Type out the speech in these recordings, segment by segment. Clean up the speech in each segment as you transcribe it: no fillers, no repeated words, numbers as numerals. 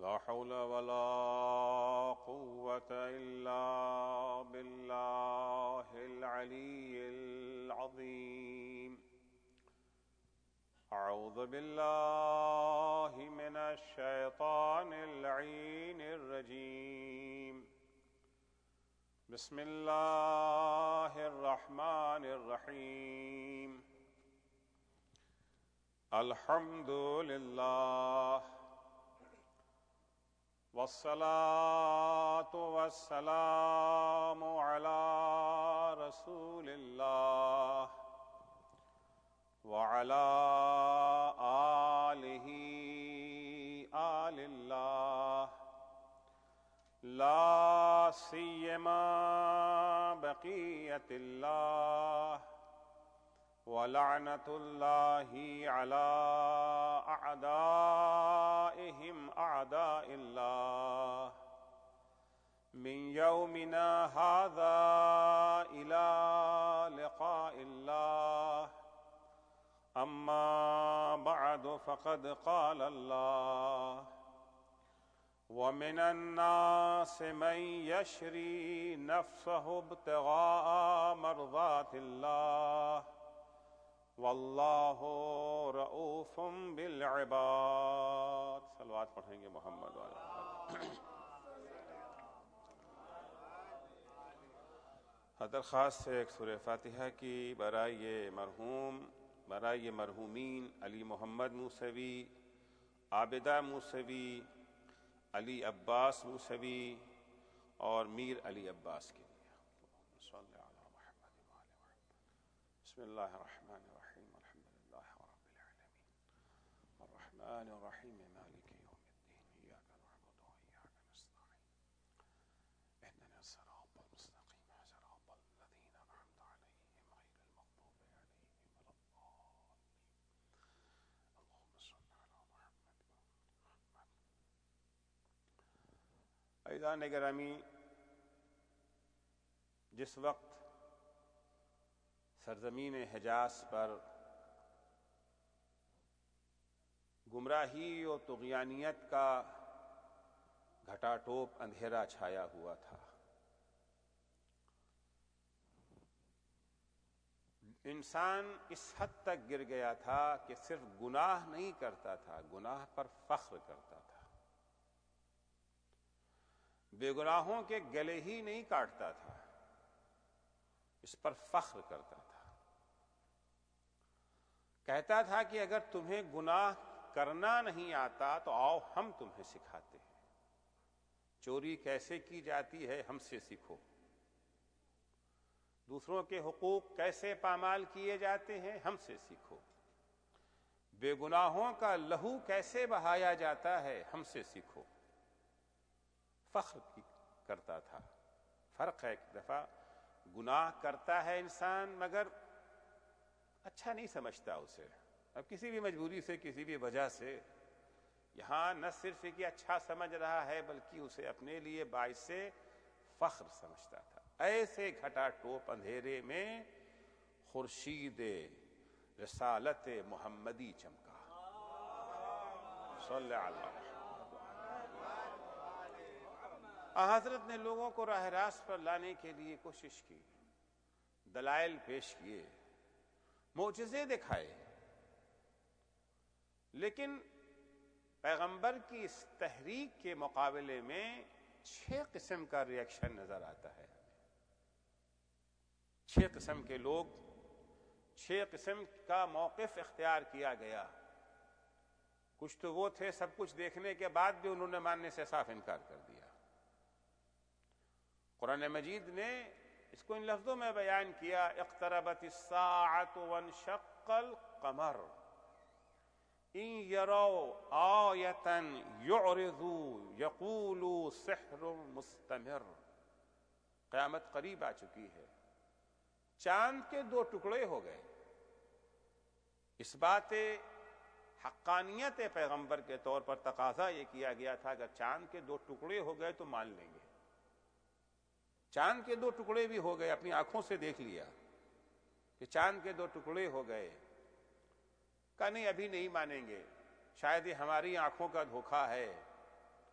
لا حول ولا قوة إلا بالله العلي العظيم. أعوذ بالله من الشيطان اللعين الرجيم. بسم الله الرحمن الرحيم. الحمد لله والصلاة والسلام على رسول الله وعلى آله آل الله لا سيما بقية الله ولعنة الله على أعدائهم أعداء الله من يومنا هذا إلى لقاء الله. أما بعد فقد قال الله: ومن الناس من يشري نفسه ابتغاء مرضات الله واللہ رؤوف بالعباد. صلوات پڑھیں گے محمد والے. درخواست ہے ایک سورہ فاتحہ کی برائے مرحومین علی محمد موسوی، عابدہ موسوی، علی عباس موسوی اور میر علی عباس کے لیے. صلی علی محمد وآل محمد. بسم اللہ الرحمن الرحیم. الحمد للہ رب العالمین الرحمن الرحیم مالک یوم الدین. ایاک نعبد وایاک نستعین. اهدنا الصراط المستقیم صراط الذین انعمت علیہم غیر المغضوب علیہم ولا الضالین. اللهم صل علی محمد. عزیزان گرامی، جس وقت سرزمین حجاز پر گمراہی و طغیانیت کا گھٹا ٹوپ اندھیرا چھایا ہوا تھا، انسان اس حد تک گر گیا تھا کہ صرف گناہ نہیں کرتا تھا، گناہ پر فخر کرتا تھا. بے گناہوں کے گلے ہی نہیں کاٹتا تھا، اس پر فخر کرتا تھا. کہتا تھا کہ اگر تمہیں گناہ کرنا نہیں آتا تو آؤ ہم تمہیں سکھاتے ہیں. چوری کیسے کی جاتی ہے ہم سے سیکھو. دوسروں کے حقوق کیسے پامال کیے جاتے ہیں ہم سے سیکھو. بے گناہوں کا لہو کیسے بہایا جاتا ہے ہم سے سیکھو. فخر کرتا تھا. فرق ہے، ایک دفعہ گناہ کرتا ہے انسان مگر اچھا نہیں سمجھتا اسے، اب کسی بھی مجبوری سے کسی بھی وجہ سے. یہاں نہ صرف کہ اچھا سمجھ رہا ہے بلکہ اسے اپنے لیے باعث فخر سمجھتا تھا. ایسے گھٹا ٹوپ اندھیرے میں خورشید رسالت محمدی چمکا. صلی اللہ. حضرت نے لوگوں کو راہ راست پر لانے کے لیے کوشش کی، دلائل پیش کیے، معجزے دکھائے، لیکن پیغمبر کی اس تحریک کے مقابلے میں 6 قسم کا ریئیکشن نظر آتا ہے. 6 قسم کے لوگ، 6 قسم کا موقف اختیار کیا گیا. کچھ تو وہ تھے سب کچھ دیکھنے کے بعد بھی انہوں نے ماننے سے صاف انکار کر دیا. قرآن مجید نے اس کو ان لفظوں میں بیان کیا: اقتربت الساعة وانشق القمر ان يروا آية يعرضوا يقولوا سحر مستمر. قیامت قریب آ چکی ہے. چاند کے 2 ٹکڑے ہو گئے. اس بات حقانیت پیغمبر کے طور پر تقاضا یہ کیا گیا تھا اگر چاند کے 2 ٹکڑے ہو گئے تو مان لیں گے. چاند کے 2 ٹکڑے بھی ہو گئے، اپنی آنکھوں سے دیکھ لیا کہ چاند کے 2 ٹکڑے ہو گئے. کہا نہیں ابھی نہیں مانیں گے، شاید یہ ہماری آنکھوں کا دھوکہ ہے.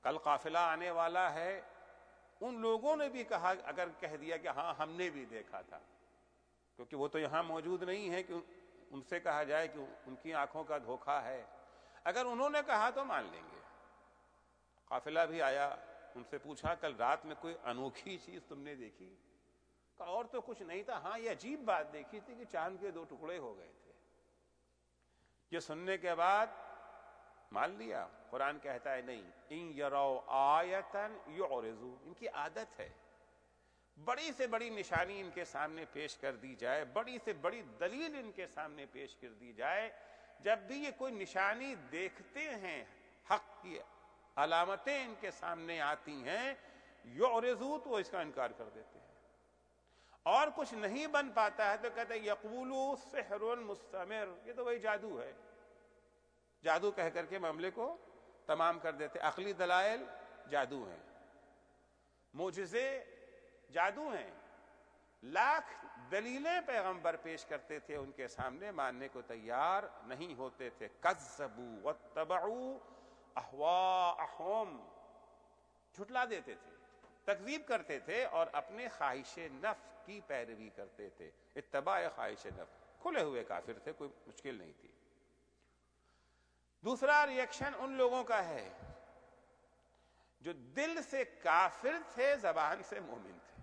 کل قافلہ آنے والا ہے، ان لوگوں نے بھی کہا، اگر کہہ دیا کہ ہاں ہم نے بھی دیکھا تھا، کیونکہ وہ تو یہاں موجود نہیں ہے کہ ان سے کہا جائے کہ ان کی آنکھوں کا دھوکہ ہے، اگر انہوں نے کہا تو مان لیں گے۔ قافلہ بھی آیا، ان سے پوچھا کل رات میں کوئی انوکھی چیز تم نے دیکھی؟ کہا اور تو کچھ نہیں تھا، ہاں یہ عجیب بات دیکھی تھی کہ چاند کے 2 ٹکڑے ہو گئے تھے۔ یہ سننے کے بعد مان لیا۔ قرآن کہتا ہے نہیں، ان یروا آیۃ یعرضوا، ان کی عادت ہے بڑی سے بڑی نشانی ان کے سامنے پیش کر دی جائے، بڑی سے بڑی دلیل ان کے سامنے پیش کر دی جائے، جب بھی یہ کوئی نشانی دیکھتے ہیں، حق کی علامتیں ان کے سامنے آتی ہیں، یعرضوا، تو اس کا انکار کر دیتے ہیں۔ اور کچھ نہیں بن پاتا ہے تو کہتے ہیں یقولوا سحر مستمر، یہ تو وہی جادو ہے، جادو کہہ کر کے معاملے کو تمام کر دیتے۔ عقلی دلائل جادو ہیں، معجزے جادو ہیں، لاکھ دلیلیں پیغمبر پیش کرتے تھے، ان کے سامنے ماننے کو تیار نہیں ہوتے تھے۔ کذبوا واتبعوا اہواءہم، جھٹلا دیتے تھے، تکذیب کرتے تھے اور اپنے خواہش نفس کی پیروی کرتے تھے۔ اتباع خواہش نفس، کھلے ہوئے کافر تھے، کوئی مشکل نہیں تھی۔ دوسرا ریئیکشن ان لوگوں کا ہے جو دل سے کافر تھے، زبان سے مومن تھے،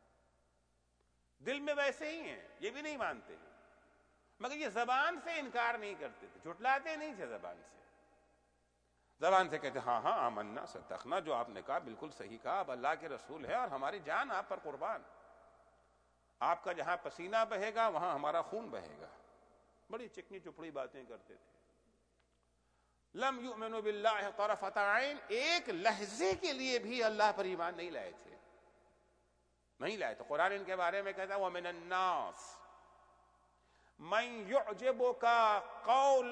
دل میں ویسے ہی ہیں، یہ بھی نہیں مانتے، مگر یہ زبان سے انکار نہیں کرتے تھے، جھٹلاتے نہیں تھے زبان سے کہتے ہاں ہاں آمنا صدقنا، جو آپ نے کہا بالکل صحیح کہا، اب اللہ کے رسول ہے اور ہماری جان آپ پر قربان، آپ کا جہاں پسینہ بہے گا وہاں ہمارا خون بہے گا۔ بڑی چکنی چپڑی باتیں کرتے تھے۔ لم یؤمنوا باللہ طرفۃ عین، ایک لحظے کے لیے بھی اللہ پر ایمان نہیں لائے تھے، نہیں لائے۔ تو قرآن ان کے بارے میں کہتا ہے وَمِنَ النَّاسِ مَن يُعْجِبُكَ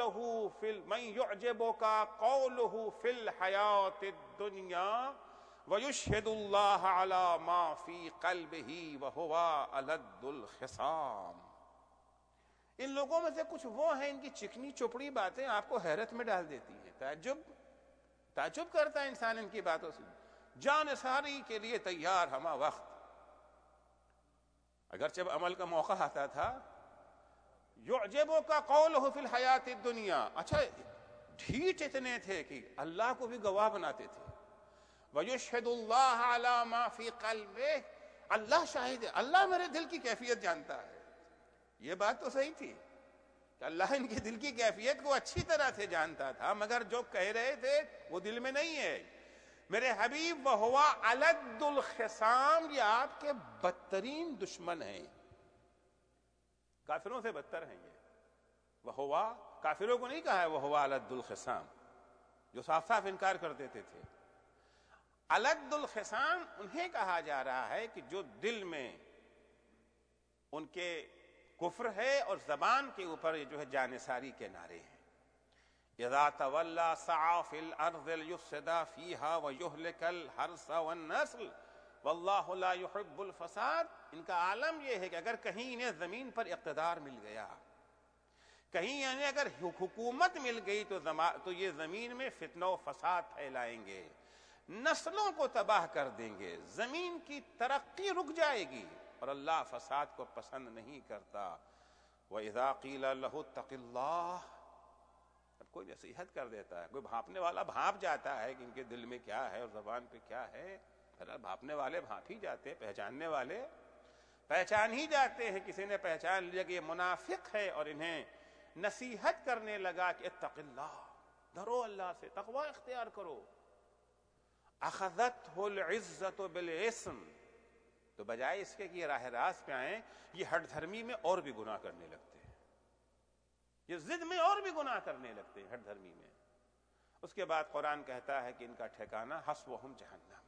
قَوْلُهُ فِي الْحَيَاةِ الدُّنْيَا وَيُشْهِدُ اللَّهَ عَلَى مَا فِي قَلْبِهِ وَهُوَ أَلَدُّ الْخِصَامِ۔ ان لوگوں میں سے کچھ وہ ہیں، ان کی چکنی چپڑی باتیں آپ کو حیرت میں ڈال دیتی ہیں، تعجب کرتا ہے انسان ان کی باتوں سے، جان ساری کے لیے تیار ہمہ وقت، اگر جب عمل کا موقع آتا تھا یعجبک قولہ فی الحیات الدنیا، اچھا ڈھیٹ اتنے تھے کہ اللہ کو بھی گواہ بناتے تھے، وَيُشْهِدُ اللَّهَ عَلَى مَا فِي قَلْبِهِ، اللہ شاہد ہے، اللہ میرے دل کی کیفیت جانتا ہے۔ یہ بات تو صحیح تھی کہ اللہ ان کے دل کی کیفیت کو اچھی طرح سے جانتا تھا، مگر جو کہہ رہے تھے وہ دل میں نہیں ہے۔ میرے حبیب وَهُوَ أَلَدُّ الْخِصَامِ، یہ آپ کے بدترین دشمن ہیں، کافروں سے بدتر ہیں یہ۔ وَهُوَ، کافروں کو نہیں کہا ہے وَهُوَ أَلَدُّ الْخِصَامِ، جو صاف صاف انکار کر دیتے تھے۔ أَلَدُّ الْخِصَامِ انہیں کہا جا رہا ہے کہ جو دل میں ان کے کفر ہے اور زبان کے اوپر یہ جو ہے جانثاری کے نعرے ہیں۔ اذا تولى سعى في الارض ليفسد فيها ويهلك الحرث والنسل والله لا يحب الفساد، ان کا عالم یہ ہے کہ اگر کہیں انہیں زمین پر اقتدار مل گیا، کہیں انہیں اگر حکومت مل گئی تو یہ زمین میں فتنہ و فساد پھیلائیں گے، نسلوں کو تباہ کر دیں گے، زمین کی ترقی رک جائے گی، اور اللہ فساد کو پسند نہیں کرتا۔ وَإِذَا قِيلَ لَهُ اتَّقِ اللَّهِ، اب کوئی نصیحت کر دیتا ہے، کوئی بھانپنے والا بھانپ جاتا ہے کہ ان کے دل میں کیا ہے اور زبان پہ کیا ہے، پھر بھانپنے والے بھانپ ہی جاتے ہیں، پہچاننے والے پہچان ہی جاتے ہیں۔ کسی نے پہچان لیا کہ یہ منافق ہے اور انہیں نصیحت کرنے لگا کہ اتق اللہ، ڈرو اللہ سے، تقوی اختیار کرو۔ اخذتہ العزت بالاسم، تو بجائے اس کے کہ یہ راہ راست پہ آئیں، یہ ہٹ دھرمی میں اور بھی گناہ کرنے لگتے ہیں، یہ ضد میں اور بھی گناہ کرنے لگتے ہیں ہٹ دھرمی میں۔ اس کے بعد قرآن کہتا ہے کہ ان کا ٹھکانہ حسبہم جہنم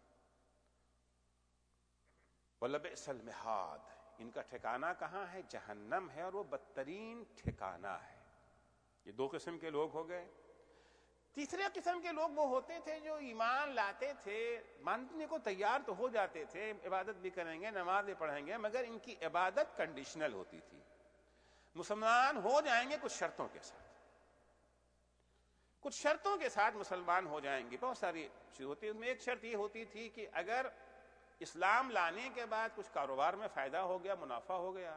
وَلَبِئْسَ الْمِہَادُ، ان کا ٹھکانہ کہاں ہے؟ جہنم ہے، اور وہ بدترین ٹھکانہ ہے۔ یہ دو قسم کے لوگ ہو گئے۔ تیسرے قسم کے لوگ وہ ہوتے تھے جو ایمان لاتے تھے، ماننے کو تیار تو ہو جاتے تھے، عبادت بھی کریں گے، نماز بھی پڑھیں گے، مگر ان کی عبادت کنڈیشنل ہوتی تھی، مسلمان ہو جائیں گے کچھ شرطوں کے ساتھ۔ کچھ شرطوں کے ساتھ مسلمان ہو جائیں گے. بہت ساری چیز ہوتی ہے، ان میں ایک شرط یہ ہوتی تھی کہ اگر اسلام لانے کے بعد کچھ کاروبار میں فائدہ ہو گیا، منافع ہو گیا.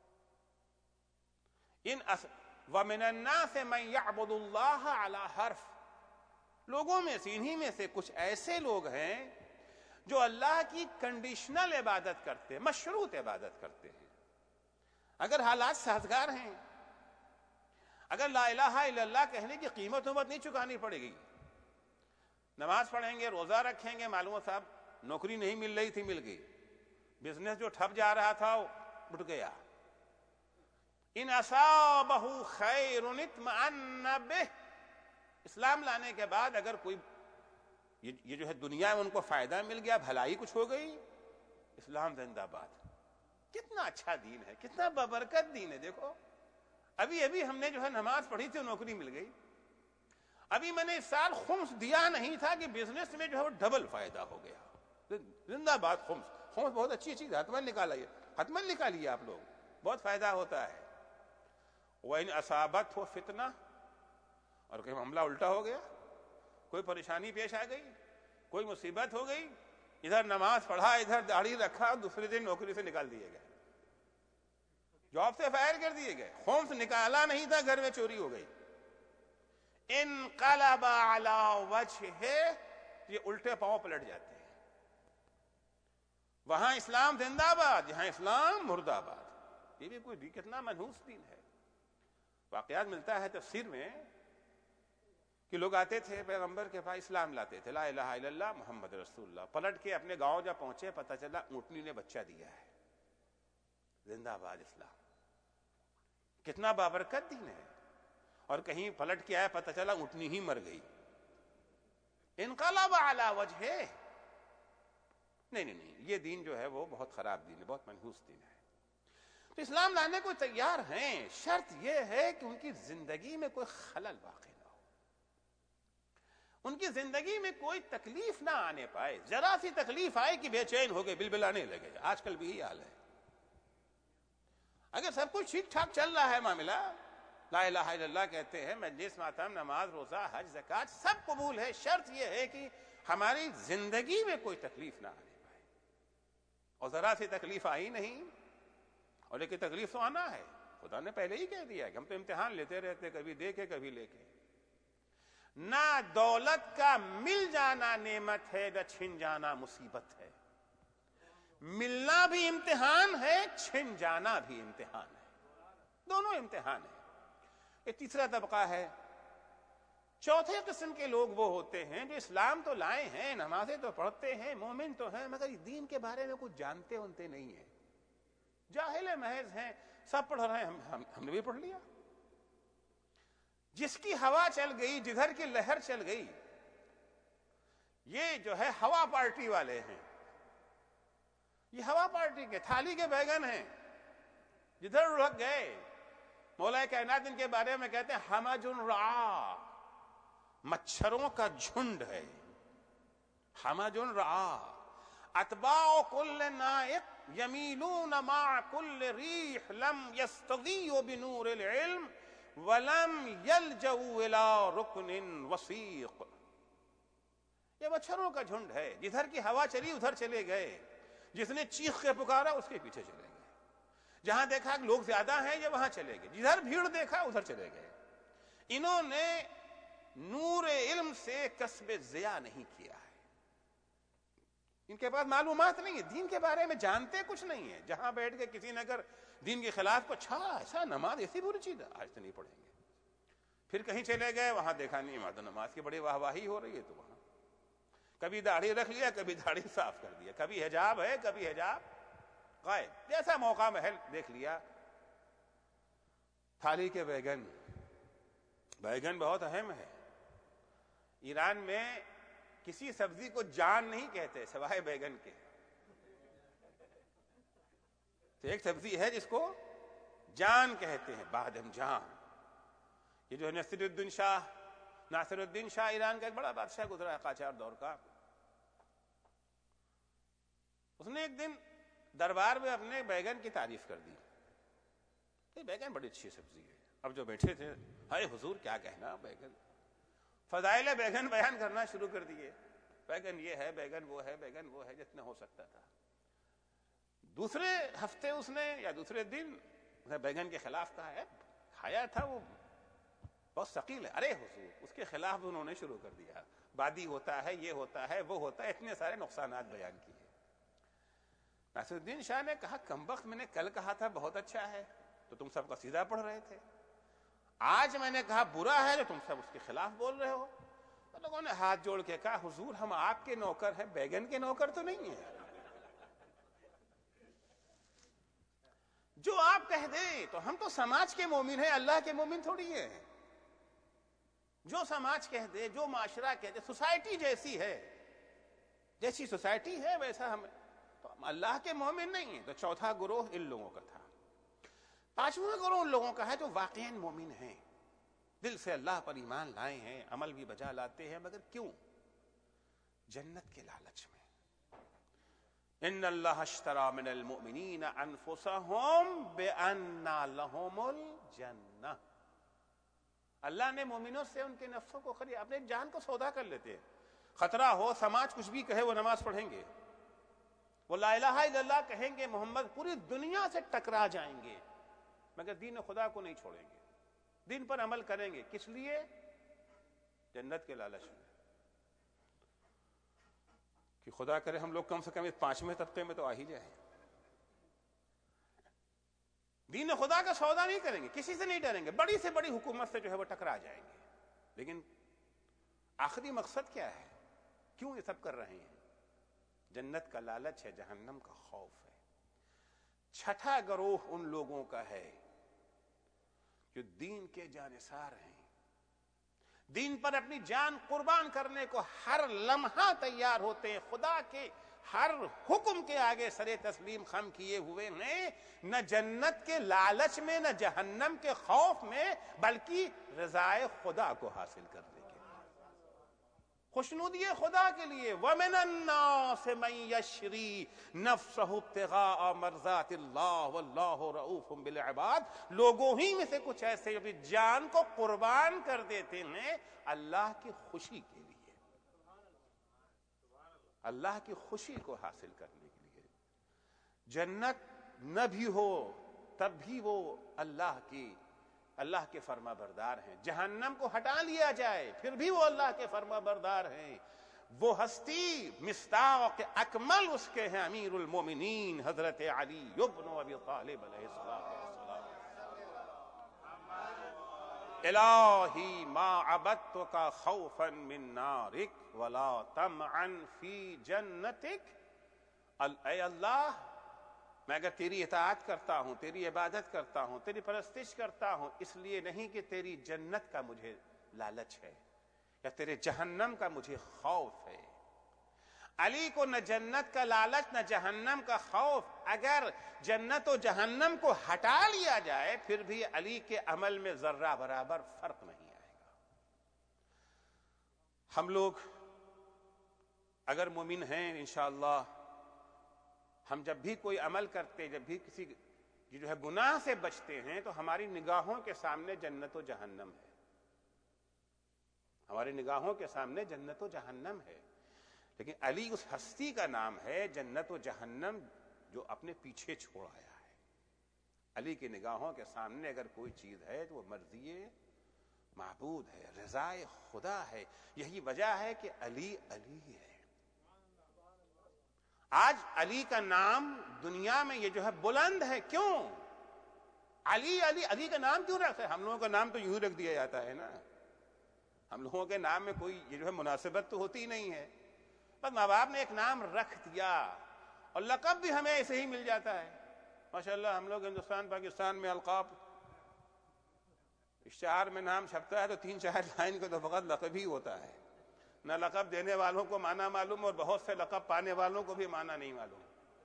وَمِنَ النَّاسِ مَن يَعْبُدُ اللَّهَ عَلَى حَرْفٍ، لوگوں میں سے، انہی میں سے کچھ ایسے لوگ ہیں جو اللہ کی کنڈیشنل عبادت کرتے ہیں، مشروط عبادت کرتے ہیں. اگر حالات سازگار ہیں، اگر لا الہ الا اللہ کہنے کی قیمت نہیں چکانی پڑے گی، نماز پڑھیں گے، روزہ رکھیں گے، معلوم صاحب نوکری نہیں مل رہی تھی، مل گئی، بزنس جو ٹھپ جا رہا تھا وہ اٹھ گیا. ان اصابہ خیر اطمأن بہ، اسلام لانے کے بعد اگر کوئی یہ جو ہے دنیا میں ان کو فائدہ مل گیا، بھلائی کچھ ہو گئی، اسلام زندہ باد. کتنا اچھا دین ہے، کتنا بابرکت دین ہے. دیکھو ابھی ہم نے جو ہے نماز پڑھی تھی، نوکری مل گئی. ابھی میں نے اس سال خمس دیا نہیں تھا کہ بزنس میں جو ہے وہ ڈبل فائدہ ہو گیا. زندہ باد خمس بہت اچھی چیز ہے، حتمن نکالیے، حتمن نکالیے آپ لوگ، بہت فائدہ ہوتا ہے. وَإِنْ أَصَابَتْهُ فِتْنَةٌ، اور کہیں معاملہ الٹا ہو گیا، کوئی پریشانی پیش آ گئی، کوئی مصیبت ہو گئی، ادھر نماز پڑھا، ادھر داڑھی رکھا، دوسرے دن نوکری سے نکال دیے گئے، جاب سے فائر کر دیے گئے. خمس نکالا نہیں تھا، گھر میں چوری ہو گئی. انقلب علی وجہہ، یہ الٹے پاؤں پلٹ جاتے ہیں. وہاں اسلام زندہ باد، یہاں اسلام مردہ باد. یہ بھی کوئی کتنا منحوس دین ہے. واقعات ملتا ہے تفسیر میں کہ لوگ آتے تھے پیغمبر کے پاس، اسلام لاتے تھے، لا الہ الا اللہ محمد رسول اللہ. پلٹ کے اپنے گاؤں جب پہنچے، پتہ چلا اونٹنی نے بچہ دیا ہے. زندہ باد اسلام، کتنا بابرکت دین ہے. اور کہیں پلٹ کے آیا، پتہ چلا اونٹنی ہی مر گئی. انقلب علی وجہہ، نہیں، یہ دین جو ہے وہ بہت خراب دین ہے، بہت منحوس دین ہے. تو اسلام لانے کو تیار ہیں، شرط یہ ہے کہ ان کی زندگی میں کوئی خلل واقع نہ ہو، ان کی زندگی میں کوئی تکلیف نہ آنے پائے. ذرا سی تکلیف آئے کہ بے چین ہو گئے، بلبلانے لگے. آج کل بھی یہی حال ہے. اگر سب کچھ ٹھیک ٹھاک چل رہا ہے معاملہ، لا الہ الا اللہ کہتے ہیں، مجلس ماتم، نماز، روزہ، حج، زکوٰۃ سب قبول ہے، شرط یہ ہے کہ ہماری زندگی میں کوئی تکلیف نہ آنے پائے. اور ذرا سی تکلیف آئی نہیں، اور لیکن تکلیف تو آنا ہے. خدا نے پہلے ہی کہہ دیا کہ ہم تو امتحان لیتے رہتے، کبھی دے کے کبھی لے کے. نہ دولت کا مل جانا نعمت ہے، نہ چھن جانا مصیبت ہے. ملنا بھی امتحان ہے، چھن جانا بھی امتحان ہے، دونوں امتحان ہیں. ایک تیسرا طبقہ ہے، چوتھے قسم کے لوگ وہ ہوتے ہیں جو اسلام تو لائے ہیں، نمازیں تو پڑھتے ہیں، مومن تو ہیں، مگر دین کے بارے میں کچھ جانتے ہوتے نہیں ہیں، جاہل محض ہیں. سب پڑھ رہے ہیں، ہم نے بھی پڑھ لیا. جس کی ہوا چل گئی، جدھر کی لہر چل گئی، یہ جو ہے ہوا پارٹی والے ہیں. یہ ہوا پارٹی کے تھالی کے بیگن ہیں، جدھر رک گئے. مولا کائنات ان کے بارے میں کہتے ہیں ہمج رعا، مچھروں کا جھنڈ ہے. ہمج رعا، اتباع کل نائق یمیلون مع کل ریح، لم یستضیئوا بنور العلم ولم یلجؤوا الی رکن وثیق. یہ مچھروں کا جھنڈ ہے، جدھر کی ہوا چلی ادھر چلے گئے، جس نے چیخ کے پکارا اس کے پیچھے چلے گئے، جہاں دیکھا کہ لوگ زیادہ ہیں یہ وہاں چلے گئے، جدھر بھیڑ دیکھا ادھر چلے گئے. انہوں نے نور علم سے کسب ضیاء نہیں کیا ہے. ان کے پاس معلومات نہیں ہے، دین کے بارے میں جانتے کچھ نہیں ہے. جہاں بیٹھ کے کسی نے اگر دین کے خلاف کو اچھا ایسا نماز ایسی بری چیز ہے، آج سے نہیں پڑھیں گے. پھر کہیں چلے گئے، وہاں دیکھا نہیں نماز کی بڑی واہ واہی ہو رہی ہے، تو وہاں کبھی داڑھی رکھ لیا، کبھی داڑھی صاف کر دیا، کبھی حجاب ہے، کبھی حجاب غائب، جیسا موقع محل دیکھ لیا. تھالی کے بیگن بہت اہم ہے. ایران میں کسی سبزی کو جان نہیں کہتے سوائے بیگن کے. تو ایک سبزی ہے جس کو جان کہتے ہیں، بادم جان. یہ جو ناصر الدین شاہ ایران کا ایک بڑا بادشاہ گزرا ہے قاجار دور کا. اس نے ایک دن دربار میں اپنے بیگن کی تعریف کر دی. یہ بیگن بڑی اچھی سبزی ہے. اب جو بیٹھے تھے، ہائے حضور کیا کہنا بیگن. فضائل بیگن بیان کرنا شروع کر دیے، بیگن یہ ہے، بیگن وہ ہے، بیگن وہ ہے، جتنا ہو سکتا تھا۔ دوسرے ہفتے اس نے یا دوسرے دن بیگن کے خلاف کہا ہے، کھایا تھا وہ بہت ثقیل ہے، ارے حضور، اس کے خلاف انہوں نے شروع کر دیا، بادی ہوتا ہے، یہ ہوتا ہے، وہ ہوتا ہے، اتنے سارے نقصانات بیان کیے۔ ناصر الدین شاہ نے کہا کمبخت، میں نے کل کہا تھا بہت اچھا ہے تو تم سب قصیدہ پڑھ رہے تھے، آج میں نے کہا برا ہے تو تم سب اس کے خلاف بول رہے ہو۔ تو لوگوں نے ہاتھ جوڑ کے کہا حضور ہم آپ کے نوکر ہیں، بیگن کے نوکر تو نہیں ہیں، جو آپ کہہ دیں تو ہم تو سماج کے مومن ہیں، اللہ کے مومن تھوڑی ہیں۔ جو سماج کہہ دے، جو معاشرہ کہہ دے، سوسائٹی جیسی ہے، جیسی سوسائٹی ہے ویسا ہم، تو ہم اللہ کے مومن نہیں ہیں۔ تو چوتھا گروہ ان لوگوں کا تھا۔ پانچواں گروہ ان لوگوں کا ہے جو واقعاً مومن ہیں، دل سے اللہ پر ایمان لائے ہیں، عمل بھی بجا لاتے ہیں، مگر کیوں؟ جنت کے لالچ میں۔ ان اللہ اشتری من المؤمنین انفسهم بان لهم الجنہ، اللہ نے مومنوں سے ان کے نفسوں کو خرید، اپنے جان کو سودا کر لیتے ہیں۔ خطرہ ہو، سماج کچھ بھی کہے، وہ نماز پڑھیں گے، وہ لا الہ الا اللہ کہیں گے، محمد، پوری دنیا سے ٹکرا جائیں گے مگر دین خدا کو نہیں چھوڑیں گے، دین پر عمل کریں گے۔ کس لیے؟ جنت کے لالچ میں، کہ خدا کرے ہم لوگ کم سے کم اس پانچویں طبقے میں تو آ ہی جائیں۔ دین خدا کا سودا نہیں کریں گے، کسی سے نہیں ڈریں گے، بڑی سے بڑی حکومت سے جو ہے وہ ٹکرا جائیں گے، لیکن آخری مقصد کیا ہے؟ کیوں یہ سب کر رہے ہیں؟ جنت کا لالچ ہے، جہنم کا خوف ہے۔ چھٹا گروہ ان لوگوں کا ہے جو دین کے جانثار ہیں، دین پر اپنی جان قربان کرنے کو ہر لمحہ تیار ہوتے ہیں، خدا کے ہر حکم کے آگے سر تسلیم خم کیے ہوئے ہیں، نہ جنت کے لالچ میں، نہ جہنم کے خوف میں، بلکہ رضائے خدا کو حاصل کرنے کے لیے، خوشنودی خدا کے لیے۔ وَمِنَ النَّاسِ مَن يَشْرِي نَفْسَهُ ابْتِغَاءَ مَرْضَاتِ اللَّهِ وَاللَّهُ رَءُوفٌ بِالْعِبَادِ، لوگوں ہی میں سے کچھ ایسے جو اپنی جان کو قربان کر دیتے ہیں اللہ کی خوشی کے لیے، اللہ کی خوشی کو حاصل کرنے کے لیے۔ جنت نہ بھی ہو تب بھی وہ اللہ کے فرما بردار ہیں، جہنم کو ہٹا لیا جائے پھر بھی وہ اللہ کے فرما بردار ہیں۔ وہ ہستی مصداق اکمل اس کے ہیں امیر المومنین حضرت علی ابن ابی طالب علیہ السلام۔ الہی ما عبدتک خوفا من نارک ولا طمعا فی جنتک، اے اللہ میں اگر تیری اطاعت کرتا ہوں، تیری عبادت کرتا ہوں، تیری پرستش کرتا ہوں، اس لیے نہیں کہ تیری جنت کا مجھے لالچ ہے یا تیرے جہنم کا مجھے خوف ہے۔ علی کو نہ جنت کا لالچ نہ جہنم کا خوف، اگر جنت و جہنم کو ہٹا لیا جائے پھر بھی علی کے عمل میں ذرہ برابر فرق نہیں آئے گا۔ ہم لوگ اگر مومن ہیں انشاءاللہ، ہم جب بھی کوئی عمل کرتے، جب بھی کسی جو ہے گناہ سے بچتے ہیں تو ہماری نگاہوں کے سامنے جنت و جہنم ہے، ہماری نگاہوں کے سامنے جنت و جہنم ہے، لیکن علی اس ہستی کا نام ہے جنت و جہنم جو اپنے پیچھے چھوڑ آیا ہے۔ علی کی نگاہوں کے سامنے اگر کوئی چیز ہے تو وہ مرضی معبود ہے، رضائے خدا ہے۔ یہی وجہ ہے کہ علی علی ہے۔ آج علی کا نام دنیا میں یہ جو ہے بلند ہے، کیوں؟ علی علی علی کا نام کیوں رکھتے ہیں؟ ہم لوگوں کا نام تو یوں رکھ دیا جاتا ہے نا، ہم لوگوں کے نام میں کوئی یہ جو ہے مناسبت تو ہوتی نہیں ہے، بس ماں باپ نے ایک نام رکھ دیا اور لقب بھی ہمیں ایسے ہی مل جاتا ہے۔ ماشاءاللہ ہم لوگ ہندوستان پاکستان میں القاب اشتہار میں نام چھپتا ہے تو 3-4 لائن کا تو فقط لقب ہی ہوتا ہے، نہ لقب دینے والوں کو معنی معلوم اور بہت سے لقب پانے والوں کو بھی معنی نہیں معلوم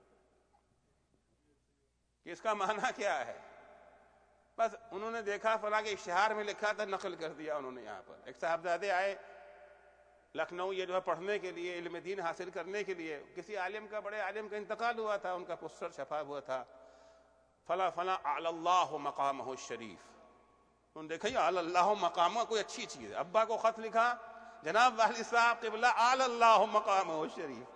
کہ اس کا معنی کیا ہے۔ بس انہوں نے دیکھا فلاں کے اشتہار میں لکھا تھا، نقل کر دیا انہوں نے۔ یہاں پر ایک صاحبزادے آئے لکھنؤ یہ جو ہے پڑھنے کے لیے، علم دین حاصل کرنے کے لیے، کسی عالم کا، بڑے عالم کا انتقال ہوا تھا، ان کا پوسٹر چھپا ہوا تھا، فلاں فلاں اعلی اللہ مقامہ الشریف۔ انہوں نے دیکھا یہ اعلی اللہ مقامہ کوئی اچھی چیز ہے، ابا کو خط لکھا جناب والی صاحب قبلہ آل اللہ مقامہ شریف.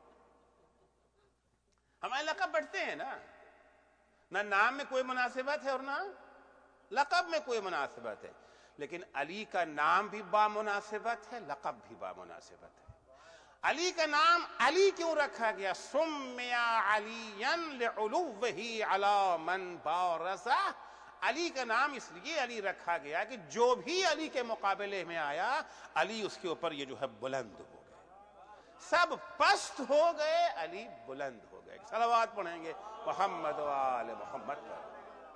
ہمارے لقب بڑھتے ہیں نا، نہ نام میں کوئی مناسبت ہے اور نہ لقب میں کوئی مناسبت ہے، لیکن علی کا نام بھی بامناسبت ہے، لقب بھی بامناسبت ہے. علی کا نام علی کیوں رکھا گیا؟ سمیا علیًا لعلوہ علی من بارزہ. علی کا نام اس لیے علی رکھا گیا کہ جو بھی علی کے مقابلے میں آیا علی اس کے اوپر یہ جو ہے بلند ہو گئے، سب پست ہو گئے، علی بلند ہو گئے. صلوات پڑھیں گے محمد و آل محمد پر.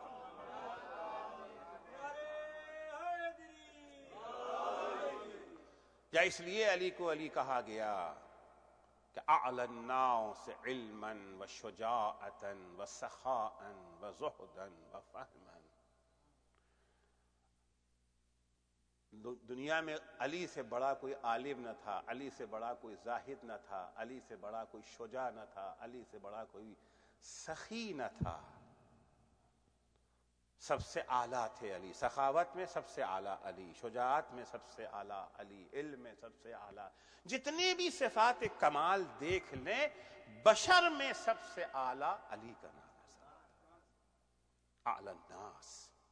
یا اس لیے علی کو علی کہا گیا کہ اعلی الناس علما وشجاعتا وسخاء وزہدا وفہما. دنیا میں علی سے بڑا کوئی عالم نہ تھا، علی سے بڑا کوئی زاہد نہ تھا، علی سے بڑا کوئی شجاع نہ تھا، علی سے بڑا کوئی سخی نہ تھا. سب سے اعلیٰ تھے علی، سخاوت میں سب سے اعلیٰ علی، شجاعت میں سب سے اعلیٰ علی، علم میں سب سے اعلیٰ. جتنی بھی صفات کمال دیکھ لیں، بشر میں سب سے اعلیٰ علی کا نام ہے. اعلی الناس.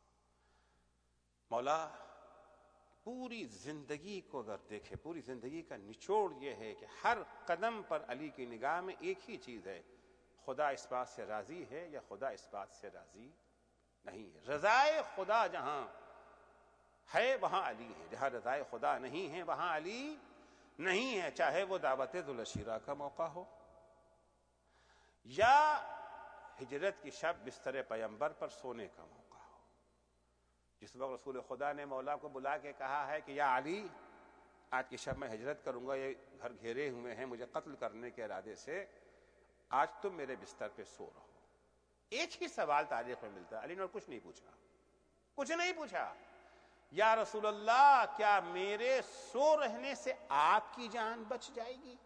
مولا پوری زندگی کو اگر دیکھے، پوری زندگی کا نچوڑ یہ ہے کہ ہر قدم پر علی کی نگاہ میں ایک ہی چیز ہے، خدا اس بات سے راضی ہے یا خدا اس بات سے راضی نہیں ہے. رضائے خدا جہاں ہے وہاں علی ہے، جہاں رضائے خدا نہیں ہے وہاں علی نہیں ہے. چاہے وہ دعوت ذوالعشیرہ کا موقع ہو یا ہجرت کی شب بستر پیمبر پر سونے کا موقع ہو، جس وقت رسول خدا نے مولا کو بلا کے کہا ہے کہ یا علی آج کی شب میں ہجرت کروں گا، یہ گھر گھیرے ہوئے ہیں مجھے قتل کرنے کے ارادے سے، آج تم میرے بستر پہ سو رہو. ایک ہی سوال تاریخ میں ملتا ہے، علی نے کچھ نہیں پوچھا، کچھ نہیں پوچھا. یا رسول اللہ کیا میرے سو رہنے سے آپ کی جان بچ جائے گی؟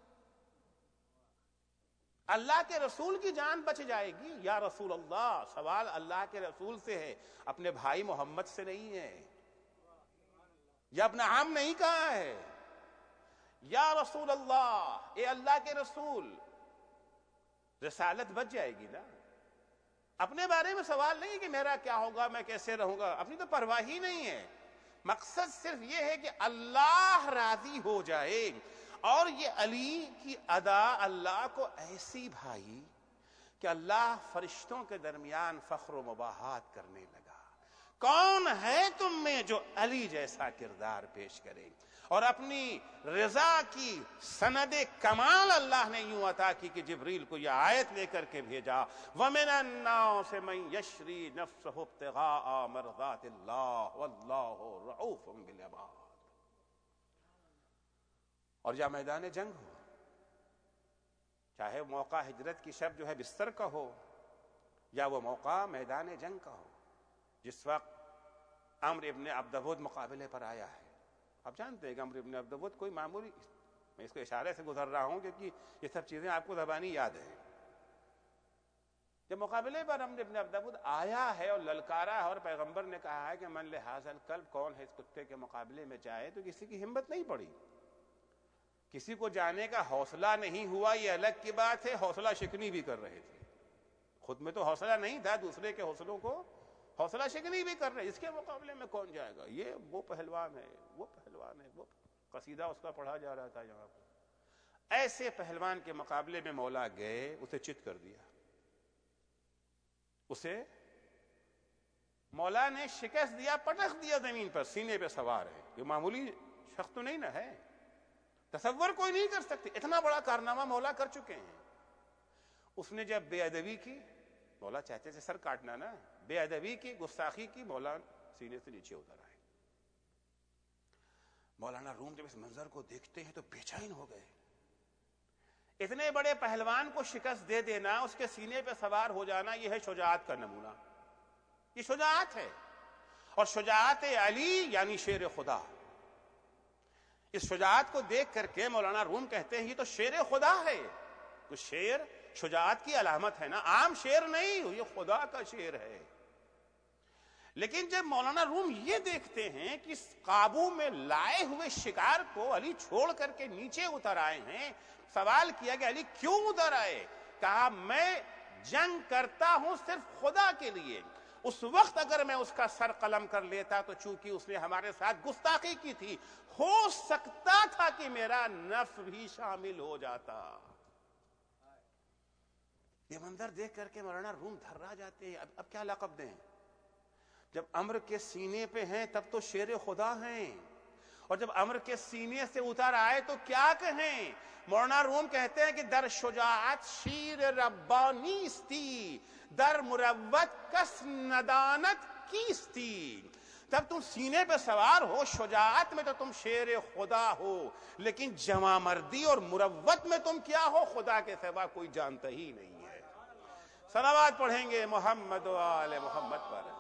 اللہ کے رسول کی جان بچ جائے گی؟ یا رسول اللہ. سوال اللہ کے رسول سے ہے، اپنے بھائی محمد سے نہیں ہے، یا اپنا عام نہیں کہا ہے. یا رسول اللہ، اے اللہ کے رسول، رسالت بچ جائے گی نا؟ اپنے بارے میں سوال نہیں کہ میرا کیا ہوگا، میں کیسے رہوں گا، اپنی تو پرواہ ہی نہیں ہے. مقصد صرف یہ ہے کہ اللہ راضی ہو جائے. اور یہ علی کی ادا اللہ کو ایسی بھائی کہ اللہ فرشتوں کے درمیان فخر و مباحات کرنے لگا. کون ہے تم میں جو علی جیسا کردار پیش کرے؟ اور اپنی رضا کی سند کمال اللہ نے یوں عطا کی کہ جبریل کو یہ آیت لے کر کے بھیجا، وَمِنَ النَّاسِ مَن يَشْرِي نَفْسَهُ ابْتِغَاءَ مَرْضَاتِ اللَّهِ وَاللَّهُ رَءُوفٌ بِالْعِبَادِ. اور یا میدان جنگ ہو، چاہے موقع ہجرت کی شب جو ہے بستر کا ہو، یا وہ موقع میدان جنگ کا ہو، جس وقت عمرو ابن عبدود مقابلے پر آیا ہے. آپ جانتے ہیں کہ عمرو ابن عبدود کوئی معمولی، میں اس کو اشارے سے گزر رہا ہوں کیونکہ یہ سب چیزیں آپ کو زبانی یاد ہیں. جب مقابلے پر عمرو ابن عبدود آیا ہے اور للکارا ہے اور پیغمبر نے کہا ہے کہ من لہذا الکلب، کون ہے اس کتے کے مقابلے میں جائے، تو کسی کی ہمت نہیں پڑی، کسی کو جانے کا حوصلہ نہیں ہوا. یہ الگ کی بات ہے، حوصلہ شکنی بھی کر رہے تھے. خود میں تو حوصلہ نہیں تھا، دوسرے کے حوصلوں کو حوصلہ شکنی بھی کر رہے. اس کے مقابلے میں کون جائے گا، یہ وہ پہلوان ہے، وہ پہلوان ہے. وہ قصیدہ اس کا پڑھا جا رہا تھا یہاں پر. ایسے پہلوان کے مقابلے میں مولا گئے، اسے چت کر دیا. اسے مولا نے شکست دیا، پٹخ دیا زمین پر، سینے پہ سوار ہے. یہ معمولی شخص تو نہیں نہ ہے، تصور کوئی نہیں کر سکتے. اتنا بڑا کارنامہ مولا کر چکے ہیں. اس نے جب بے ادبی کی، مولا چاہتے تھے سر کاٹنا نا، بے ادبی کی، گستاخی کی، مولا سینے سے نیچے اتر آئے. مولانا روم جب اس منظر کو دیکھتے ہیں تو بے چین ہو گئے. اتنے بڑے پہلوان کو شکست دے دینا، اس کے سینے پہ سوار ہو جانا، یہ ہے شجاعت کا نمونہ. یہ شجاعت ہے، اور شجاعت علی یعنی شیر خدا. اس شجاعت کو دیکھ کر کے مولانا روم کہتے ہیں یہ تو شیر خدا ہے. تو شیر شجاعت کی علامت ہے نا، عام شیر نہیں، یہ خدا کا شیر ہے. لیکن جب مولانا روم یہ دیکھتے ہیں کہ قابو میں لائے ہوئے شکار کو علی چھوڑ کر کے نیچے اتر آئے ہیں، سوال کیا کہ علی کیوں اتر آئے؟ کہا میں جنگ کرتا ہوں صرف خدا کے لیے، اس وقت اگر میں اس کا سر قلم کر لیتا تو چونکہ اس نے ہمارے ساتھ گستاخی کی تھی، ہو سکتا تھا کہ میرا نفس بھی شامل ہو جاتا۔ یہ منظر دیکھ کر کے مولانا روم دھرا جاتے ہیں۔ اب کیا لقب دیں؟ جب امر کے سینے پہ ہیں تب تو شیر خدا ہیں، اور جب امر کے سینے سے اتر آئے تو کیا کہیں؟ مولانا روم کہتے ہیں کہ در شجاعت شیر ربانیستی، در مروت کس ندانت کیستی۔ جب تم سینے پہ سوار ہو، شجاعت میں تو تم شیر خدا ہو، لیکن جواں مردی اور مروت میں تم کیا ہو؟ خدا کے سوا کوئی جانتا ہی نہیں ہے۔ صلوات پڑھیں گے محمد و آل محمد پر۔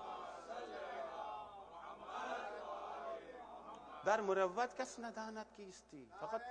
در مروت کس ندانت کیستی، فقط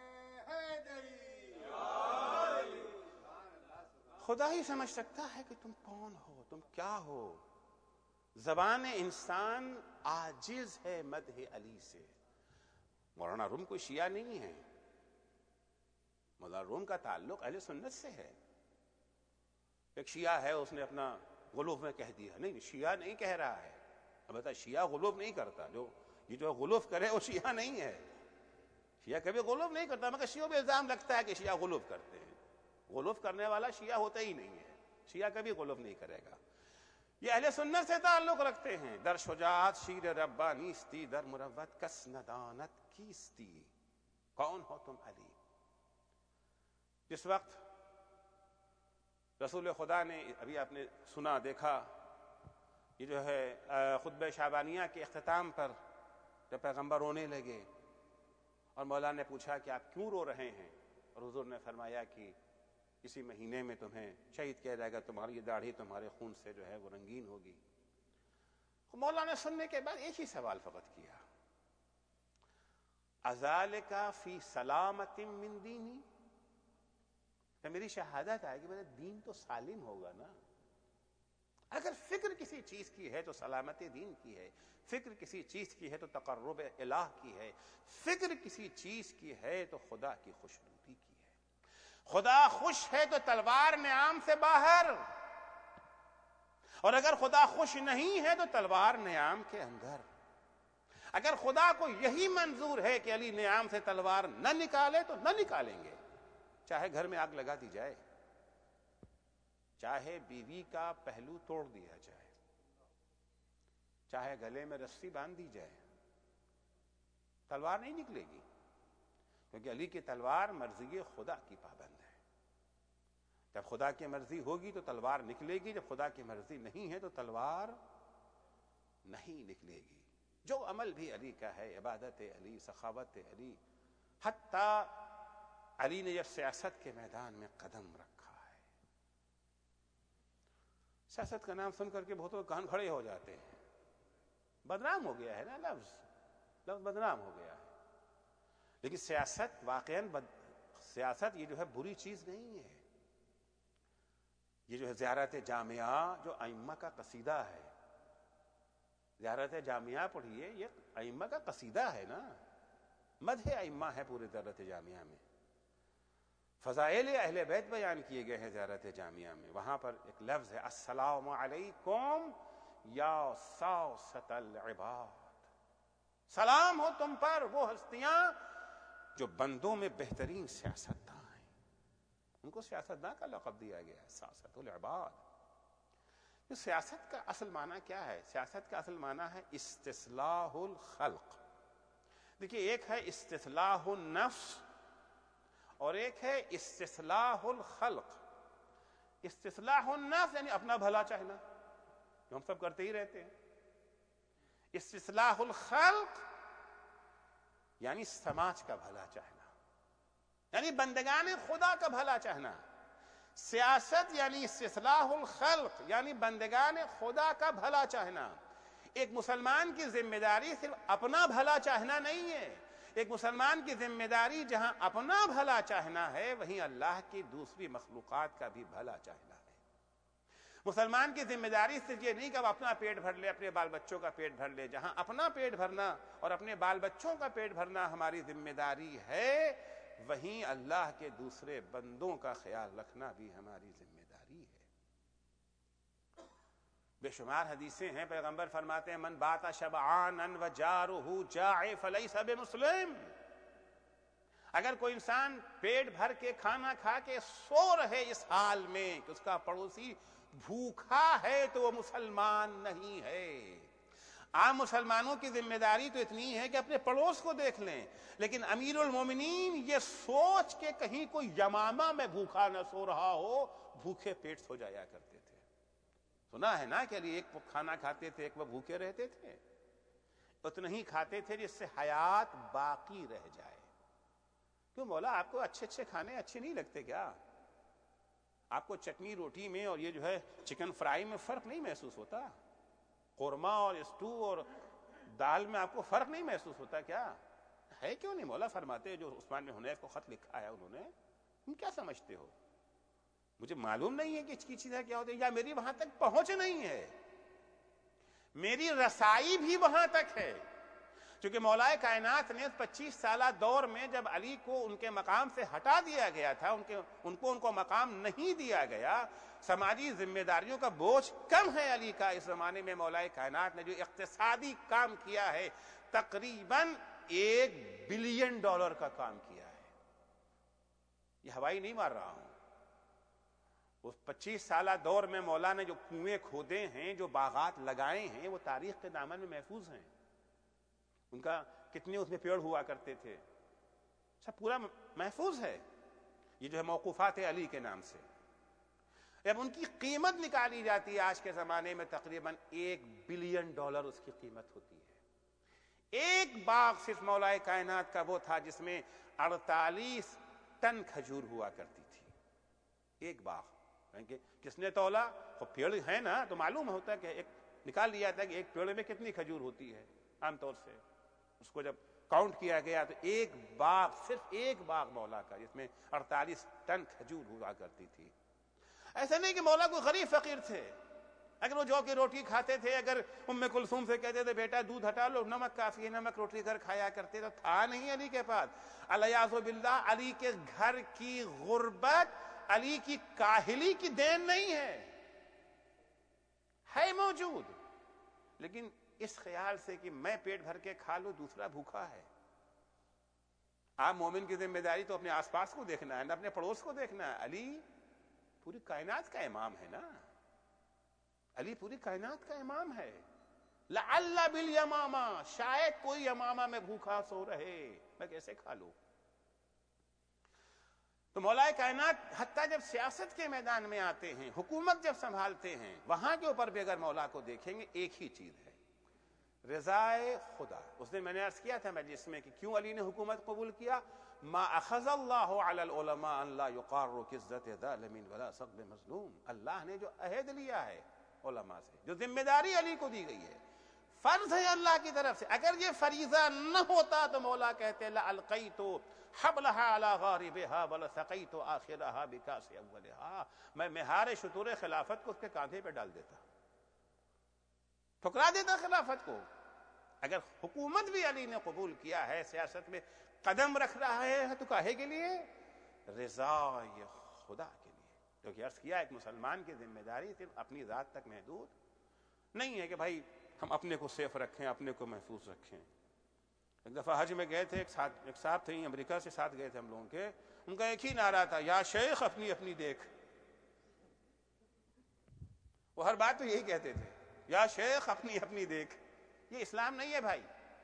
خدا ہی سمجھ سکتا ہے کہ تم کون ہو، تم کیا ہو۔ زبان انسان عاجز ہے مدح علی سے۔ مولانا روم کوئی شیعہ نہیں ہے، مولانا روم کا تعلق اہل سنت سے ہے۔ ایک شیعہ ہے، اس نے اپنا غلوف میں کہہ دیا، نہیں شیعہ نہیں کہہ رہا ہے۔ اب بتا، شیعہ غلوف نہیں کرتا، جو غلوف کرے وہ شیعہ نہیں ہے۔ شیعہ کبھی غلوف نہیں کرتا، مگر شیعوں پہ الزام لگتا ہے کہ شیعہ غلوف کرتے ہیں۔ غلوف کرنے والا شیعہ ہوتا ہی نہیں ہے، شیعہ کبھی غلوف نہیں کرے گا۔ یہ اہل سنت سے تعلق رکھتے ہیں۔ در شجاعت شیر ربانیستی، در مروت کس ندانت کیستی، کون ہو تم علی؟ جس وقت رسول خدا نے، ابھی آپ نے سنا دیکھا، یہ جو ہے خطبہ شعبانیہ کے اختتام پر جب پیغمبر رونے لگے اور مولا نے پوچھا کہ آپ کیوں رو رہے ہیں، اور حضور نے فرمایا کہ اسی مہینے میں تمہیں شہید کیا جائے گا، تمہاری داڑھی تمہارے خون سے جو ہے وہ رنگین ہوگی۔ مولا نے سننے کے بعد ایک ہی سوال فقط کیا، اذالک فی سلامت من دینی، کہ میری شہادت آئے گی، میرا دین تو سالم ہوگا نا۔ اگر فکر کسی چیز کی ہے تو سلامت دین کی ہے، فکر کسی چیز کی ہے تو تقرب الہ کی ہے، فکر کسی چیز کی ہے تو خدا کی خوشنودی کی ہے۔ خدا خوش ہے تو تلوار نعام سے باہر، اور اگر خدا خوش نہیں ہے تو تلوار نعام کے اندر۔ اگر خدا کو یہی منظور ہے کہ علی نعام سے تلوار نہ نکالے تو نہ نکالیں گے، چاہے گھر میں آگ لگا دی جائے، چاہے بیوی کا پہلو توڑ دیا جائے، چاہے گلے میں رسی باندھ دی جائے، تلوار نہیں نکلے گی، کیونکہ علی کی تلوار مرضی خدا کی پابند ہے۔ جب خدا کی مرضی ہوگی تو تلوار نکلے گی، جب خدا کی مرضی نہیں ہے تو تلوار نہیں نکلے گی۔ جو عمل بھی علی کا ہے، عبادت علی، سخاوت علی، حتیٰ علی نے جب سیاست کے میدان میں قدم رکھا ہے، سیاست کا نام سن کر کے بہتوں کان کھڑے ہو جاتے ہیں، بدنام ہو گیا ہے نا، لفظ بدنام ہو گیا ہے۔ لیکن سیاست واقعاً سیاست یہ جو ہے بری چیز نہیں ہے۔ یہ جو ہے زیارت جامعہ جو ائمہ کا قصیدہ ہے، زیارت جامعہ پڑھیے، یہ ائمہ کا قصیدہ ہے نا، مدح ائمہ ہے پورے زیارت جامعہ میں، فضائل اہل بیت بیان کیے گئے ہیں زیارت جامعہ میں۔ وہاں پر ایک لفظ ہے، السلام علیکم یا ساست العباد، سلام ہو تم پر وہ ہستیاں جو بندوں میں بہترین سیاستداں ہیں، ان کو سیاستداں کا لقب دیا گیا ہے، ساست العباد۔ سیاست کا اصل معنی کیا ہے؟ سیاست کا اصل معنی ہے استصلاح الخلق۔ دیکھیے، ایک ہے استصلاح النفس اور ایک ہے استصلاح الخلق۔ استصلاح النفس یعنی اپنا بھلا چاہنا، جو ہم سب کرتے ہی رہتے ہیں۔ استصلاح الخلق یعنی سماج کا بھلا چاہنا، یعنی بندگان خدا کا بھلا چاہنا۔ سیاست یعنی استصلاح الخلق یعنی بندگان خدا کا بھلا چاہنا۔ ایک مسلمان کی ذمہ داری صرف اپنا بھلا چاہنا نہیں ہے، ایک مسلمان کی ذمہ داری جہاں اپنا بھلا چاہنا ہے، وہیں اللہ کی دوسری مخلوقات کا بھی بھلا چاہنا ہے۔ مسلمان کی ذمہ داری صرف یہ نہیں کہ وہ اپنا پیٹ بھر لے، اپنے بال بچوں کا پیٹ بھر لے. جہاں اپنا پیٹ بھرنا اور اپنے بال بچوں کا پیٹ بھرنا ہماری ذمہ داری ہے، وہیں اللہ کے دوسرے بندوں کا خیال رکھنا بھی ہماری ذمہ داری ہے. بے شمار حدیثیں ہیں، پیغمبر فرماتے ہیں من بات شبعانا وجارہ جاع فلیس بمسلم. اگر کوئی انسان پیٹ بھر کے کھانا کھا کے سو رہے اس حال میں کہ اس کا پڑوسی بھوکا ہے تو وہ مسلمان نہیں ہے. عام مسلمانوں کی ذمہ داری تو اتنی ہے کہ اپنے پڑوس کو دیکھ لیں، لیکن امیر المومنین یہ سوچ کے کہیں کوئی یمامہ میں بھوکا نہ سو رہا ہو، بھوکے پیٹ سو جایا کرتے تھے. سنا ہے نا کہ علی ایک کھانا کھاتے تھے، ایک وہ بھوکے رہتے تھے. اتنا ہی کھاتے تھے جس سے حیات باقی رہ جائے. کیوں مولا آپ کو اچھے اچھے کھانے اچھے نہیں لگتے کیا؟ آپ کو چٹنی روٹی میں اور یہ جو ہے چکن فرائی میں فرق نہیں محسوس ہوتا؟ قورمہ اور اسٹو اور دال میں آپ کو فرق نہیں محسوس ہوتا کیا؟ ہے کیوں نہیں؟ مولا فرماتے جو عثمان بن حنیف کو خط لکھا ہے انہوں نے، تم کیا سمجھتے ہو؟ مجھے معلوم نہیں ہے کہ اس کی چیزیں کیا ہوتی ہے، یا میری وہاں تک پہنچ نہیں ہے، میری رسائی بھی وہاں تک ہے. کیونکہ مولا کائنات نے 25 سالہ دور میں جب علی کو ان کے مقام سے ہٹا دیا گیا تھا، ان کو مقام نہیں دیا گیا، سماجی ذمہ داریوں کا بوجھ کم ہے علی کا. اس زمانے میں مولا کائنات نے جو اقتصادی کام کیا ہے، تقریباً $1 بلین کا کام کیا ہے. یہ ہوائی نہیں مار رہا ہوں. اس 25 سالہ دور میں مولا نے جو کنویں کھودے ہیں، جو باغات لگائے ہیں، وہ تاریخ کے دامن میں محفوظ ہیں. ان کا کتنے اس میں پیڑ ہوا کرتے تھے، سب پورا محفوظ ہے. یہ جو ہے موقوفات علی کے نام سے. اب ان کی قیمت نکالی جاتی ہے آج کے زمانے میں، تقریباً $1 بلین اس کی قیمت ہوتی ہے. ایک باغ صرف مولا کائنات کا وہ تھا جس میں 48 ٹن کھجور ہوا کرتی تھی. ایک باغ. کس نے تولا؟ تو پیڑ ہے نا تو معلوم ہوتا ہے کہ ایک نکال لیا جاتا ہے کہ ایک پیڑ میں کتنی کھجور ہوتی ہے. عام طور سے اس کو جب کاؤنٹ کیا گیا تو ایک باغ، صرف ایک باغ مولا کا، جس میں 48 ٹن کھجور ہوا کرتی تھی. ایسا نہیں کہ مولا کوئی غریب فقیر تھے. اگر وہ جو کی روٹی کھاتے تھے، اگر ام کلثوم سے کہتے تھے بیٹا دودھ ہٹا لو، نمک کافی ہے، نمک روٹی کر کھایا کرتے، تو تھا نہیں علی کے پاس. الیاذ باللہ علی کے گھر کی غربت علی کی کاہلی کی دین نہیں ہے موجود، لیکن اس خیال سے کہ میں پیٹ بھر کے کھا لوں، دوسرا بھوکا ہے. آپ مومن کی ذمہ داری تو اپنے آس پاس کو دیکھنا ہے، نہ اپنے پڑوس کو دیکھنا ہے. علی پوری کائنات کا امام ہے نا، علی پوری کائنات کا امام ہے. لعل بالیمامہ، شاید کوئی یمامہ میں بھوکا سو رہے، میں کیسے کھا لوں؟ تو مولا کائنات حتیٰ جب سیاست کے میدان میں آتے ہیں، حکومت جب سنبھالتے ہیں، وہاں کے اوپر بھی اگر مولا کو دیکھیں گے ایک ہی چیز ہے، رضائے خدا. اس دن میں نے عرض کیا تھا مجلس میں کہ کیوں علی نے حکومت قبول کیا. ما اخذ اللہ علی العلماء ان لا یقاروا کزۃ ظالم ولا صغب مظلوم. اللہ نے جو عہد لیا ہے علماء سے، جو ذمہ داری علی کو دی گئی ہے، فرض ہے اللہ کی طرف سے. اگر یہ فریضہ نہ ہوتا تو مولا کہتے لألقیت حبلها على غاربها ولسقیت آخرها بکاس اولها. میں مہار شطور خلافت کو اس کے کاندھے پہ ڈال دیتا، ٹھکرا دیتا خلافت کو. اگر حکومت بھی علی نے قبول کیا ہے، سیاست میں قدم رکھ رہا ہے، تو کاہے کے لیے؟ رضائے خدا کے لیے. کیونکہ عرض کیا ایک مسلمان کی ذمہ داری صرف اپنی ذات تک محدود نہیں ہے کہ بھائی ہم اپنے کو سیف رکھیں، اپنے کو محفوظ رکھیں. ایک دفعہ حج میں گئے تھے، ایک صاحب تھے امریکہ سے، ساتھ گئے تھے ہم لوگوں کے. ان کا ایک ہی نعرہ تھا، یا شیخ اپنی اپنی دیکھ. وہ ہر بات تو یہی کہتے تھے، یا شیخ اپنی اپنی دیکھ. یہ اسلام نہیں ہے بھائی،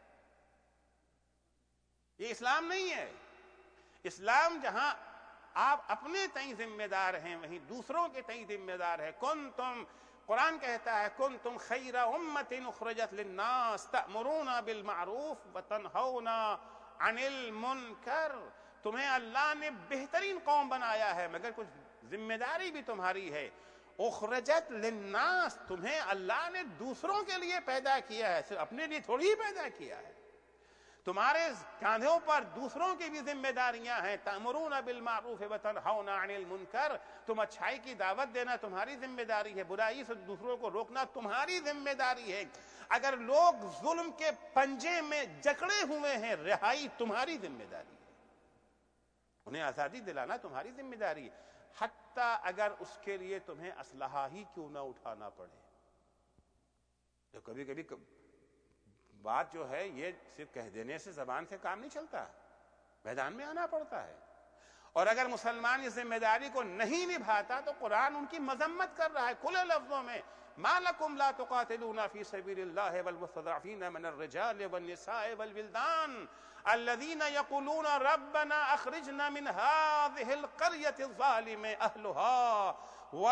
یہ اسلام نہیں ہے. اسلام جہاں آپ اپنے تئیں ذمہ دار ہیں، وہیں دوسروں کے تئیں ذمہ دار ہے. کنتم، قرآن کہتا ہے کنتم خیر امت اخرجت للناس تأمرون بالمعروف وتنہون عن المنکر. تمہیں اللہ نے بہترین قوم بنایا ہے، مگر کچھ ذمہ داری بھی تمہاری ہے. اخرجت للناس، تمہیں اللہ نے دوسروں کے لیے پیدا کیا ہے، صرف اپنے لیے تھوڑی ہی پیدا کیا ہے. تمہارے کاندھوں پر دوسروں کی بھی ذمہ داریاں ہیں. تأمرون بالمعروف وتنہون عن المنکر, تم اچھائی کی دعوت دینا تمہاری ذمہ داری ہے, برائی سے دوسروں کو روکنا تمہاری ذمہ داری ہے. اگر لوگ ظلم کے پنجے میں جکڑے ہوئے ہیں, رہائی تمہاری ذمہ داری ہے, انہیں آزادی دلانا تمہاری ذمہ داری ہے, حتیٰ اگر اس کے لیے تمہیں اسلحہ ہی کیوں نہ اٹھانا پڑے. تو کبھی کبھی بات جو ہے یہ صرف کہہ دینے سے زبان سے کام نہیں چلتا, میدان میں آنا پڑتا ہے. اور اگر مسلمان اس ذمہ داری کو نہیں نبھاتا تو قرآن ان کی مذمت کر رہا ہے کھلے لفظوں میں. ما لکم لا تقاتلون فی سبیل اللہ والمستضعفین من الرجال والنساء والولدان الذین یقولون ربنا اخرجنا من هذه القریة الظالم اہلها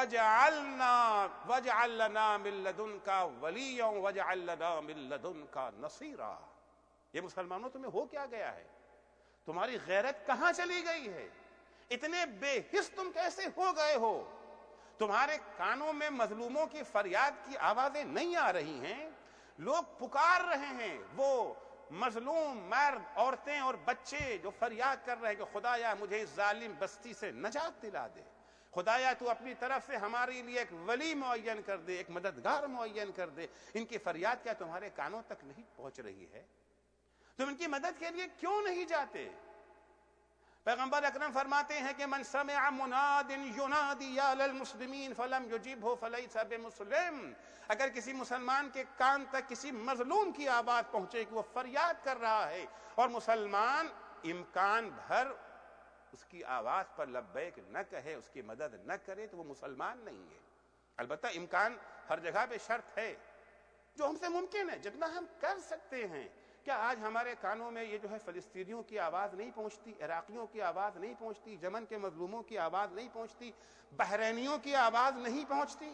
واجعل لنا من لدنك ولیا واجعل لنا من لدنك نصیرا. یہ مسلمانوں تمہیں ہو کیا گیا ہے؟ تمہاری غیرت کہاں چلی گئی ہے؟ اتنے بے حس تم کیسے ہو گئے ہو؟ تمہارے کانوں میں مظلوموں کی فریاد کی آوازیں نہیں آ رہی ہیں؟ لوگ پکار رہے ہیں, وہ مظلوم مرد, عورتیں اور بچے جو فریاد کر رہے ہیں کہ خدایا مجھے اس ظالم بستی سے نجات دلا دے, خدایا تو اپنی طرف سے ہمارے لیے ایک ولی معین کر دے, ایک مددگار معین کر دے. ان کی فریاد کیا تمہارے کانوں تک نہیں پہنچ رہی ہے؟ تم ان کی مدد کے لیے کیوں نہیں جاتے؟ پیغمبر اکرم فرماتے ہیں کہ من سمع مناد ینادی یا للمسلمین فلم یجبہ فلیس بمسلم. اگر کسی مسلمان کے کان تک کسی مظلوم کی آواز پہنچے کہ وہ فریاد کر رہا ہے اور مسلمان امکان بھر اس کی آواز پر لبیک نہ کہے, اس کی مدد نہ کرے, تو وہ مسلمان نہیں ہے. البتہ امکان ہر جگہ پہ شرط ہے جو ہم سے ممکن ہے, جتنا ہم کر سکتے ہیں. کیا آج ہمارے کانوں میں یہ جو ہے فلسطینیوں کی آواز نہیں پہنچتی, عراقیوں کی آواز نہیں پہنچتی, یمن کے مظلوموں کی آواز نہیں پہنچتی, بحرینیوں کی آواز نہیں پہنچتی؟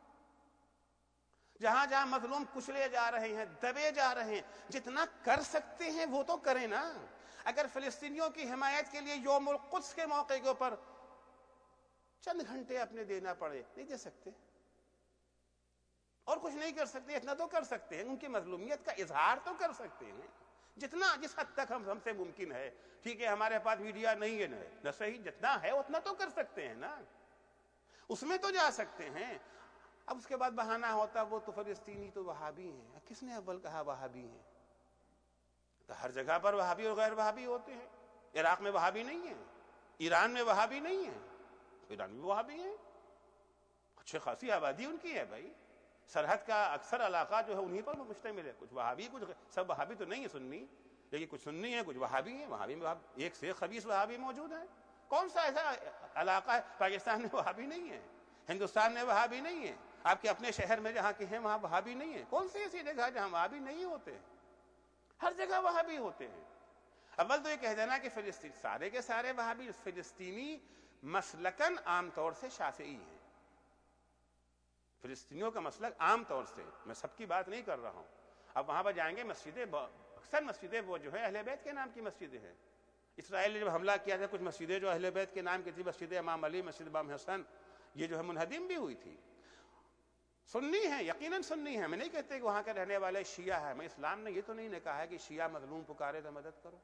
جہاں جہاں مظلوم کچلے جا رہے ہیں, دبے جا رہے ہیں, جتنا کر سکتے ہیں وہ تو کریں نا. اگر فلسطینیوں کی حمایت کے لیے یوم القدس کے موقع کے اوپر چند گھنٹے اپنے دینا پڑے, نہیں دے سکتے, اور کچھ نہیں کر سکتے, اتنا تو کر سکتے ہیں, ان کی مظلومیت کا اظہار تو کر سکتے ہیں جتنا, جس حد تک ہم سے ممکن ہے. ٹھیک ہے ہمارے پاس میڈیا نہیں ہے نہ صحیح, جتنا ہے اتنا تو کر سکتے ہیں نا, اس میں تو جا سکتے ہیں. اب اس کے بعد بہانہ ہوتا وہ تو فلسطینی تو وہابی ہیں. کس نے اول کہا وہابی ہیں؟ تو ہر جگہ پر وہابی اور غیر وہابی ہوتے ہیں. عراق میں وہابی نہیں ہے, ایران میں وہابی نہیں ہے, ایران میں وہابی ہیں, اچھے خاصی آبادی ان کی ہے بھائی. سرحد کا اکثر علاقہ جو ہے انہی پر مشتمل ہے. کچھ وہابی, کچھ سب وہابی تو نہیں ہے سنی, لیکن کچھ سنی ہیں, کچھ وہابی ہیں. وہابی میں ایک سے خبیث وہابی موجود ہیں. کون سا ایسا علاقہ ہے پاکستان میں وہابی نہیں ہے, ہندوستان میں وہابی نہیں ہے, آپ کے اپنے شہر میں جہاں کے ہیں وہاں وہابی نہیں ہے؟ کون سی ایسی جگہ جہاں وہابی نہیں ہوتے؟ ہر جگہ وہابی ہوتے ہیں. اول تو یہ کہہ دینا کہ فلسطین سارے کے سارے وہابی, فلسطینی مسلکن عام طور سے شافعی ہیں. فلسطینیوں کا مسلک عام طور سے, میں سب کی بات نہیں کر رہا ہوں. اب وہاں پر جائیں گے مسجدیں, اکثر مسجدیں وہ جو ہے اہل بیت کے نام کی مسجدیں ہیں. اسرائیل نے جب حملہ کیا تھا کچھ مسجدیں جو اہل بیت کے نام کی تھی, مسجد امام علی, مسجد امام حسن, یہ جو ہے منہدم بھی ہوئی تھی. سنی ہیں, یقیناً سنی ہیں. میں نہیں کہتے کہ وہاں کے رہنے والے شیعہ ہیں. میں اسلام نے یہ تو نہیں کہا ہے کہ شیعہ مظلوم پکارے تو مدد کرو.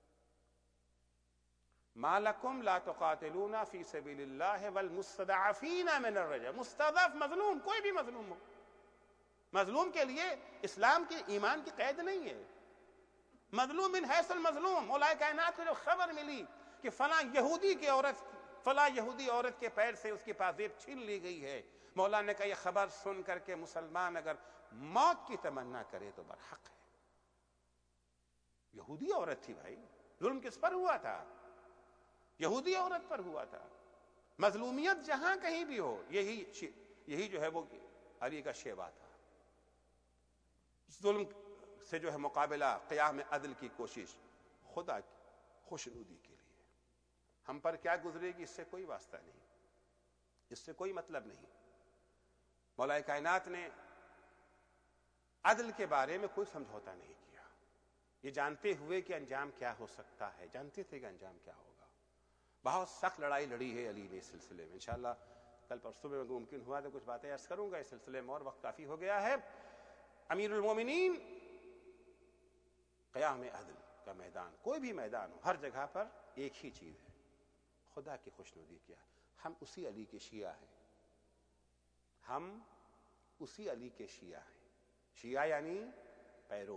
ما لکم لا تقاتلون فی سبیل اللہ والمستضعفین من الرجال. مستضعف مظلوم, کوئی بھی مظلوم ہو, مظلوم کے لیے اسلام کی ایمان کی قید نہیں ہے. مظلوم من حیث المظلوم. مولا کائنات کو جو خبر ملی کہ فلاں یہودی عورت کے پیر سے اس کی پازیب چھین لی گئی ہے, مولا نے کہا یہ خبر سن کر کے مسلمان اگر موت کی تمنا کرے تو برحق ہے. یہودی عورت تھی بھائی, ظلم کس پر ہوا تھا؟ یہودی عورت پر ہوا تھا. مظلومیت جہاں کہیں بھی ہو, یہی جو ہے وہ علی کا شیوا تھا. ظلم سے جو ہے مقابلہ, قیام عدل کی کوشش, خدا کی خوشنودی کے لیے. ہم پر کیا گزرے گی اس سے کوئی واسطہ نہیں, اس سے کوئی مطلب نہیں. مولا کائنات نے عدل کے بارے میں کوئی سمجھوتا نہیں کیا, یہ جانتے ہوئے کہ انجام کیا ہو سکتا ہے, جانتے تھے کہ انجام کیا ہوگا. بہت سخت لڑائی لڑی ہے علی نے اس سلسلے میں. انشاءاللہ کل پرسوں میں ممکن ہوا تو کچھ باتیں عرض کروں گا اس سلسلے میں, اور وقت کافی ہو گیا ہے. امیر المومنین قیام عدل, کا میدان، کوئی بھی میدان ہو، ہر جگہ پر ایک ہی چیز ہے، خدا کی خوشنودی کیا ہے. ہم اسی علی کے شیعہ ہیں، ہم اسی علی کے شیعہ ہیں. شیعہ یعنی پیرو،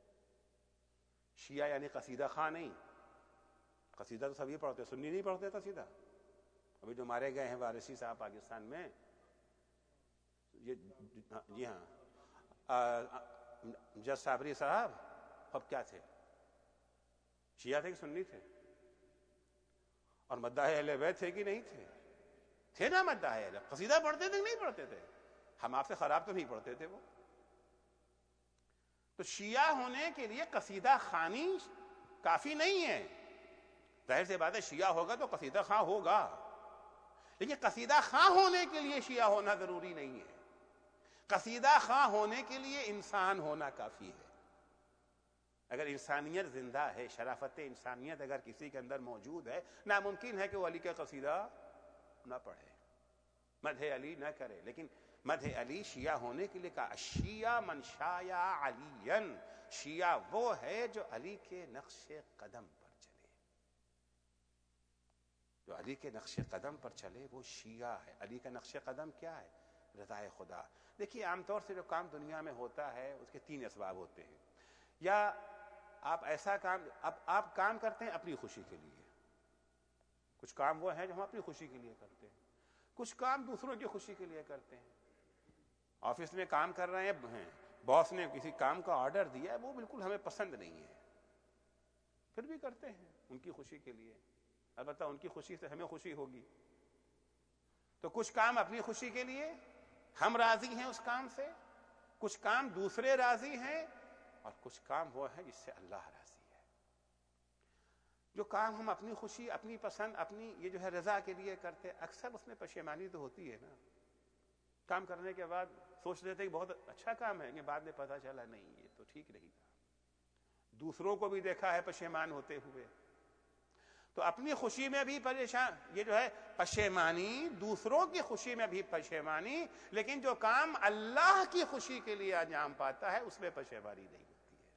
شیعہ یعنی قصیدہ خواں نہیں. قصیدہ تو سبھی پڑھتے، سنی نہیں پڑھتے قصیدہ. ابھی جو مارے گئے ہیں وارثی صاحب پاکستان میں، یہ جی ہاں جج صابری صاحب، اب کیا تھے؟ شیعہ تھے کہ سنی تھے؟ اور مداح اہل بیت تھے کہ نہیں تھے؟ تھے نا مداح اہل. قصیدہ پڑھتے تھے کہ نہیں پڑھتے تھے؟ ہم آپ سے خراب تو نہیں پڑھتے تھے وہ. تو شیعہ ہونے کے لیے قصیدہ خوانی کافی نہیں ہے. ظاہر سی بات ہے شیعہ ہوگا تو قصیدہ خواں ہوگا، لیکن قصیدہ خواں ہونے کے لیے شیعہ ہونا ضروری نہیں ہے. قصیدہ خواں ہونے کے لیے انسان ہونا کافی ہے. اگر انسانیت زندہ ہے، شرافت انسانیت اگر کسی کے اندر موجود ہے، ناممکن ہے کہ وہ علی کا قصیدہ نہ پڑھے، مدح علی نہ کرے. لیکن مدح علی شیعہ ہونے کے لیے کہا شیعہ من شایا علی، شیعہ وہ ہے جو علی کے نقش قدم پر چلے. جو علی کے نقش قدم پر چلے وہ شیعہ ہے. علی کا نقش قدم کیا ہے؟ رضا خدا. دیکھیے عام طور سے جو کام دنیا میں ہوتا ہے اس کے تین اسباب ہوتے ہیں. یا آپ ایسا کام، اب آپ کام کرتے ہیں اپنی خوشی کے لیے، کچھ کام وہ ہیں جو ہم اپنی خوشی کے لیے کرتے ہیں، کچھ کام دوسروں کی خوشی کے لیے کرتے ہیں. آفس میں کام کر رہے ہیں، باس نے کسی کام کا آرڈر دیا ہے، وہ بالکل ہمیں پسند نہیں ہے، پھر بھی کرتے ہیں ان کی خوشی کے لیے. البتہ ان کی خوشی سے ہمیں خوشی ہوگی. تو کچھ کام اپنی خوشی کے لیے، ہم راضی ہیں اس کام سے، کچھ کام دوسرے راضی ہیں، اور کچھ کام وہ ہے جس سے اللہ راضی ہے. جو کام ہم اپنی خوشی، اپنی پسند، اپنی یہ جو ہے رضا کے لیے کرتے، اکثر اس میں پشیمانی تو ہوتی ہے نا. کام کرنے کے بعد سوچ رہے تھے کہ بہت اچھا کام ہے، یہ بعد میں پتہ چلا نہیں یہ تو ٹھیک نہیں تھا. دوسروں کو بھی دیکھا ہے پشیمان ہوتے ہوئے. تو اپنی خوشی میں بھی پریشان، یہ جو ہے پشیمانی، دوسروں کی خوشی میں بھی پشیمانی، لیکن جو کام اللہ کی خوشی کے لیے انجام پاتا ہے اس میں پشیمانی نہیں ہوتی ہے.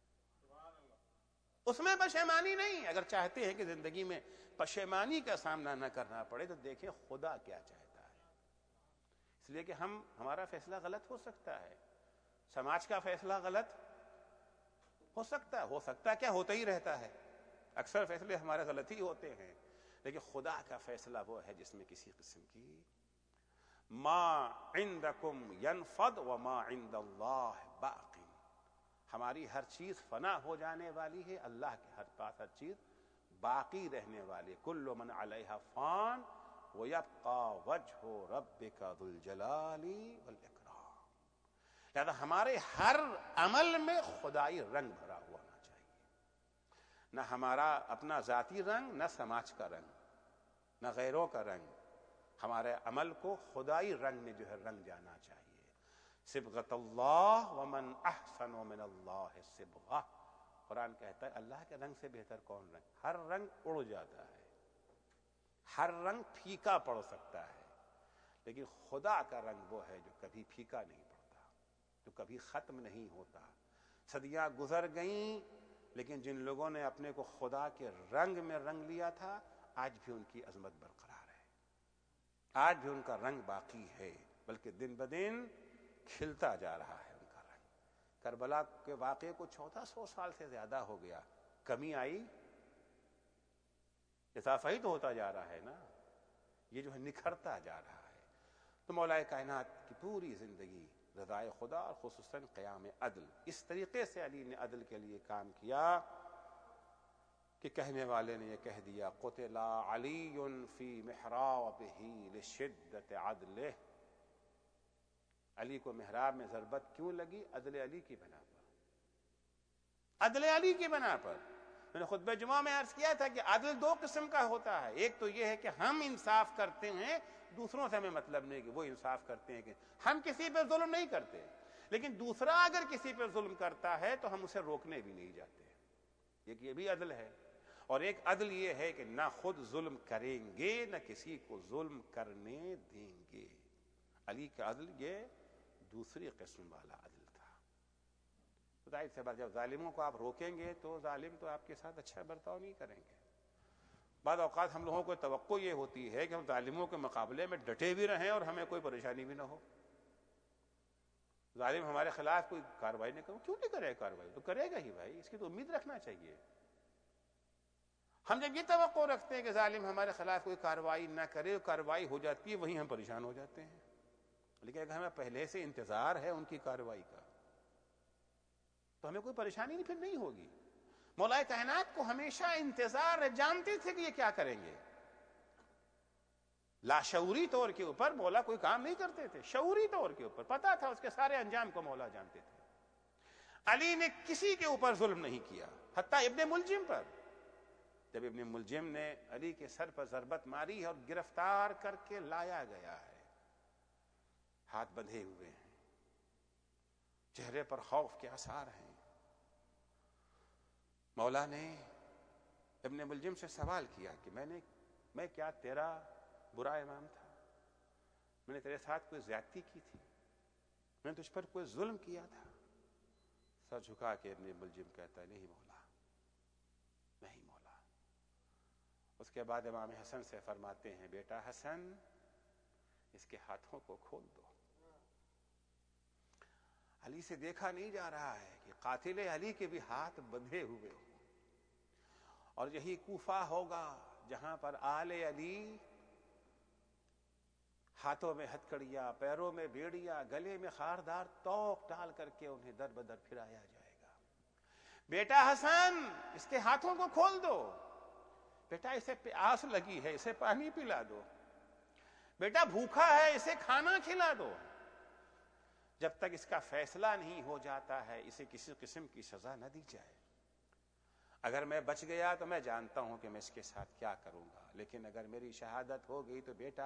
اس میں پشیمانی نہیں. اگر چاہتے ہیں کہ زندگی میں پشیمانی کا سامنا نہ کرنا پڑے تو دیکھیں خدا کیا چاہتا ہے. اس لیے کہ ہمارا فیصلہ غلط ہو سکتا ہے، سماج کا فیصلہ غلط ہو سکتا ہے کیا ہوتا ہی رہتا ہے. اکثر فیصلے ہمارے غلط ہی ہوتے ہیں، لیکن خدا کا فیصلہ وہ ہے جس میں کسی قسم کی ما عندکم ینفد وما عند اللہ باق. ہماری ہر چیز فنا ہو جانے والی ہے، اللہ کے ہر پاس ہر چیز باقی رہنے والی. کل من علیہا فان ویبقى وجہ ربک ذو الجلال والاکرام. لہذا ہمارے ہر عمل میں خدائی رنگ بھرا ہوا ہونا چاہیے، نہ ہمارا اپنا ذاتی رنگ، نہ سماج کا رنگ، نہ غیروں کا رنگ. ہمارے عمل کو خدائی رنگ میں جو ہے رنگ جانا چاہیے. صبغۃ اللہ ومن احسن من اللہ صبغہ. قرآن کہتا ہے اللہ کے رنگ سے بہتر کون رنگ. ہر رنگ اڑ جاتا ہے، ہر رنگ پھیکا پڑ سکتا ہے، لیکن خدا کا رنگ وہ ہے جو کبھی پھیکا نہیں پڑتا، جو کبھی ختم نہیں ہوتا. صدیاں گزر گئیں لیکن جن لوگوں نے اپنے کو خدا کے رنگ میں رنگ لیا تھا آج بھی ان کی عظمت برقرار ہے، آج بھی ان کا رنگ باقی ہے، بلکہ دن بدن کھلتا جا رہا ہے ان کا رنگ. کربلا کے واقعے کو 1400 سال سے زیادہ ہو گیا، کمی آئی؟ اضافہ ہی تو ہوتا جا رہا ہے نا. یہ جو ہے نکھرتا جا رہا ہے. تو مولا کائنات کی پوری زندگی رضائے خدا اور خصوصاً قیام عدل، اس طریقے سے علی نے عدل کے لیے کام کیا کہ کہنے والے نے یہ کہہ دیا قتل علی فی محرابہ لشدت عدلہ. علی کو محراب میں ضربت کیوں لگی؟ عدل علی کی بنا پر، عدل علی کی بنا پر. میں نے خطبہ جمعہ میں عرض کیا تھا کہ عدل دو قسم کا ہوتا ہے. ایک تو یہ ہے کہ ہم انصاف کرتے ہیں، دوسروں سے ہمیں مطلب نہیں کہ وہ انصاف کرتے ہیں، کہ ہم کسی پہ ظلم نہیں کرتے. لیکن دوسرا اگر کسی پہ ظلم کرتا ہے تو ہم اسے روکنے بھی نہیں جاتے. ایک یہ بھی عدل ہے. اور ایک عدل یہ ہے کہ نہ خود ظلم کریں گے نہ کسی کو ظلم کرنے دیں گے. علی کا عدل یہ دوسری قسم والا عدل تھا. تو ظاہر سی بات، جب ظالموں کو آپ روکیں گے تو ظالم تو آپ کے ساتھ اچھا برتاؤ نہیں کریں گے. بعض اوقات ہم لوگوں کو توقع یہ ہوتی ہے کہ ہم ظالموں کے مقابلے میں ڈٹے بھی رہیں اور ہمیں کوئی پریشانی بھی نہ ہو. ظالم ہمارے خلاف کوئی کارروائی نہیں کرے، کیوں نہیں کرے کارروائی؟ تو کرے گا ہی بھائی، اس کی تو امید رکھنا چاہیے. ہم جب یہ توقع رکھتے ہیں کہ ظالم ہمارے خلاف کوئی کارروائی نہ کرے، کارروائی ہو جاتی ہے، وہیں ہم پریشان ہو جاتے ہیں. لیکن اگر ہمیں پہلے سے انتظار ہے ان کی کارروائی کا تو ہمیں کوئی پریشانی پھر نہیں ہوگی. مولا کائنات کو ہمیشہ انتظار ہے، جانتے تھے کہ یہ کیا کریں گے. لاشعوری طور کے اوپر مولا کوئی کام نہیں کرتے تھے، شعوری طور کے اوپر پتا تھا اس کے سارے انجام کو مولا جانتے تھے. علی نے کسی کے اوپر ظلم نہیں کیا، حتیٰ ابن ملجم پر. جب ابن ملجم نے علی کے سر پر ضربت ماری ہے اور گرفتار کر کے لایا گیا ہے، ہاتھ بندھے ہوئے ہیں، چہرے پر خوف کے آثار ہیں، مولا نے ابن ملجم سے سوال کیا کہ میں کیا تیرا برا امام تھا؟ میں نے تیرے ساتھ کوئی زیادتی کی تھی؟ میں نے تجھ پر کوئی ظلم کیا تھا؟ سر جھکا کے ابن ملجم کہتا ہے نہیں مولا، نہیں مولا. اس کے بعد امام حسن سے فرماتے ہیں بیٹا حسن، اس کے ہاتھوں کو کھول دو. علی سے دیکھا نہیں جا رہا ہے کہ قاتل علی کے بھی ہاتھ بندھے ہوئے ہوں. اور یہی کوفہ ہوگا جہاں پر آل علی ہاتھوں میں ہتھکڑیاں، پیروں میں بیڑیاں، گلے میں خاردار توق ڈال کر کے انہیں در بدر پھرایا جائے گا. بیٹا حسن، اس کے ہاتھوں کو کھول دو. بیٹا اسے پیاس لگی ہے، اسے پانی پلا دو. بیٹا بھوکا ہے، اسے کھانا کھلا دو. جب تک اس کا فیصلہ نہیں ہو جاتا ہے اسے کسی قسم کی سزا نہ دی جائے. اگر میں بچ گیا تو میں جانتا ہوں کہ میں اس کے ساتھ کیا کروں گا، لیکن اگر میری شہادت ہو گئی تو بیٹا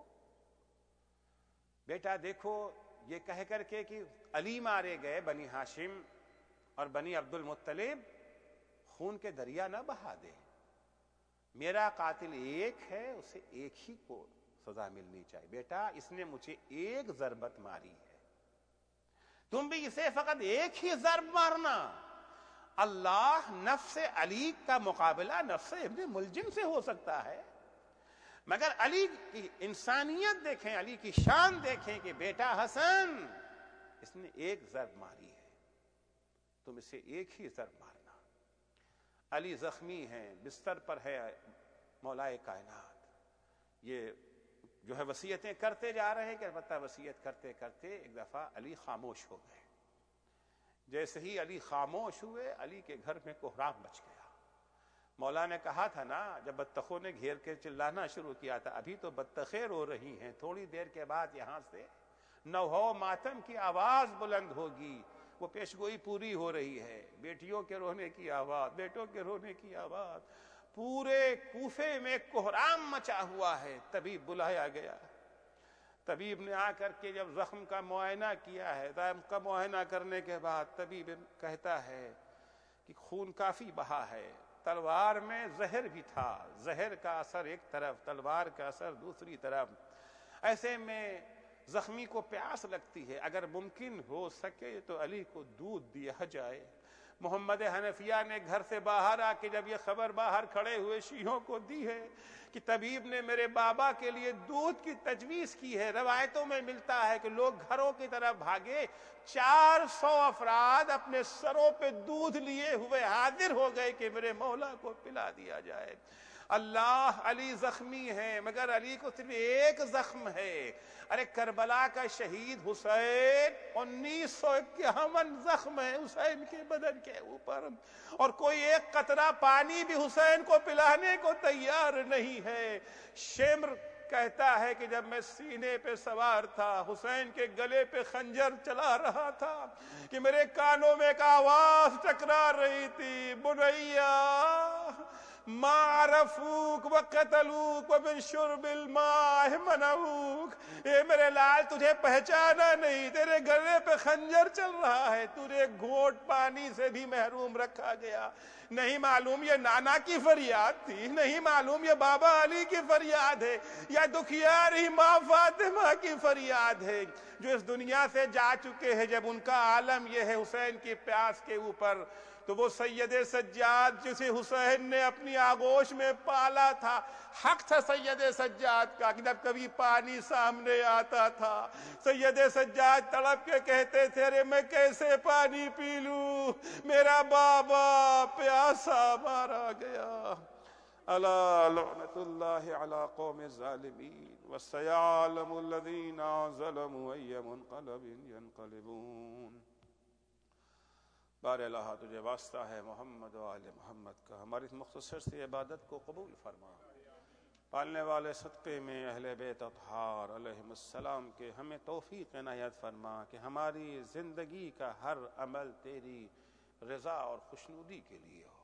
دیکھو یہ کہہ کر کے کہ علی مارے گئے، بنی ہاشم اور بنی عبد المطلب خون کے دریا نہ بہا دے. میرا قاتل ایک ہے، اسے ایک ہی کو سزا ملنی چاہیے. بیٹا اس نے مجھے ایک ضربت ماری ہے، تم بھی اسے فقط ایک ہی ضرب مارنا. اللہ نفس علی کا مقابلہ نفس ابن ملجم سے ہو سکتا ہے، مگر علی کی انسانیت دیکھیں، علی کی شان دیکھیں کہ بیٹا حسن اس نے ایک ضرب ماری ہے، تم اسے ایک ہی ضرب مارنا. علی زخمی ہیں، بستر پر ہے مولا کائنات. یہ جو ہے وصیتیں کرتے جا رہے ہیں کہ البتہ وصیت کرتے کرتے ایک دفعہ علی خاموش ہو گئے. جیسے ہی علی خاموش ہوئے، علی کے گھر میں کوہرام مچ گیا. مولا نے کہا تھا نا، جب بطخوں نے گھیر کے چلانا شروع کیا تھا، ابھی تو بطخیں رو رہی ہیں، تھوڑی دیر کے بعد یہاں سے نوحہ ماتم کی آواز بلند ہوگی. وہ پیشگوئی پوری ہو رہی ہے، بیٹیوں کے رونے کی آواز، بیٹوں کے رونے کی آواز. پورے کوفے میں کوہرام مچا ہوا ہے. طبیب بلایا گیا. طبیب نے آ کر کے جب زخم کا معائنہ کیا ہے، زخم کا معائنہ کرنے کے بعد طبیب کہتا ہے کہ خون کافی بہا ہے، تلوار میں زہر بھی تھا، زہر کا اثر ایک طرف، تلوار کا اثر دوسری طرف. ایسے میں زخمی کو پیاس لگتی ہے، اگر ممکن ہو سکے تو علی کو دودھ دیا جائے. محمد حنفیہ نے گھر سے باہر آ کے جب یہ خبر باہر کھڑے ہوئے شیعوں کو دی ہے کہ طبیب نے میرے بابا کے لیے دودھ کی تجویز کی ہے، روایتوں میں ملتا ہے کہ لوگ گھروں کی طرف بھاگے، 400 افراد اپنے سروں پہ دودھ لیے ہوئے حاضر ہو گئے کہ میرے مولا کو پلا دیا جائے. اللہ، علی زخمی ہے مگر علی کو صرف ایک زخم ہے. ارے کربلا کا شہید حسین 1951 زخم ہے حسین کے بدن کے اوپر، اور کوئی ایک قطرہ پانی بھی حسین کو پلانے کو تیار نہیں ہے. شمر کہتا ہے کہ جب میں سینے پہ سوار تھا، حسین کے گلے پہ خنجر چلا رہا تھا کہ میرے کانوں میں ایک آواز ٹکرا رہی تھی، بنیا ما عرفوک وقتلوک ومن شرب الماء منعوک. اے میرے لال تجھے پہچانا نہیں, تیرے گلے پہ خنجر چل رہا ہے, تجھے گھونٹ پانی سے بھی محروم رکھا گیا. نہیں معلوم یہ نانا کی فریاد تھی, نہیں معلوم یہ بابا علی کی فریاد ہے, یا دکھیاری ماں فاطمہ کی فریاد ہے جو اس دنیا سے جا چکے ہیں. جب ان کا عالم یہ ہے حسین کی پیاس کے اوپر, تو وہ سید سجاد جسے حسین نے اپنی آغوش میں پالا تھا, حق تھا سید سجاد کا کہ جب کبھی پانی سامنے آتا تھا سید سجاد تڑپ کے کہتے تھے ارے میں کیسے پانی پی لوں, میرا بابا پیاسا مارا گیا. الا لعنت اللہ علی قوم الظالمین وسيعلم الذین ظلموا ای منقلب ینقلبون. بار الہ تجھے واسطہ ہے محمد و آل محمد کا, ہماری اس مختصر سی عبادت کو قبول فرما. پالنے والے صدقے میں اہل بیت اطہار علیہم السلام کے ہمیں توفیق عنایت فرما کہ ہماری زندگی کا ہر عمل تیری رضا اور خوشنودی کے لیے ہو.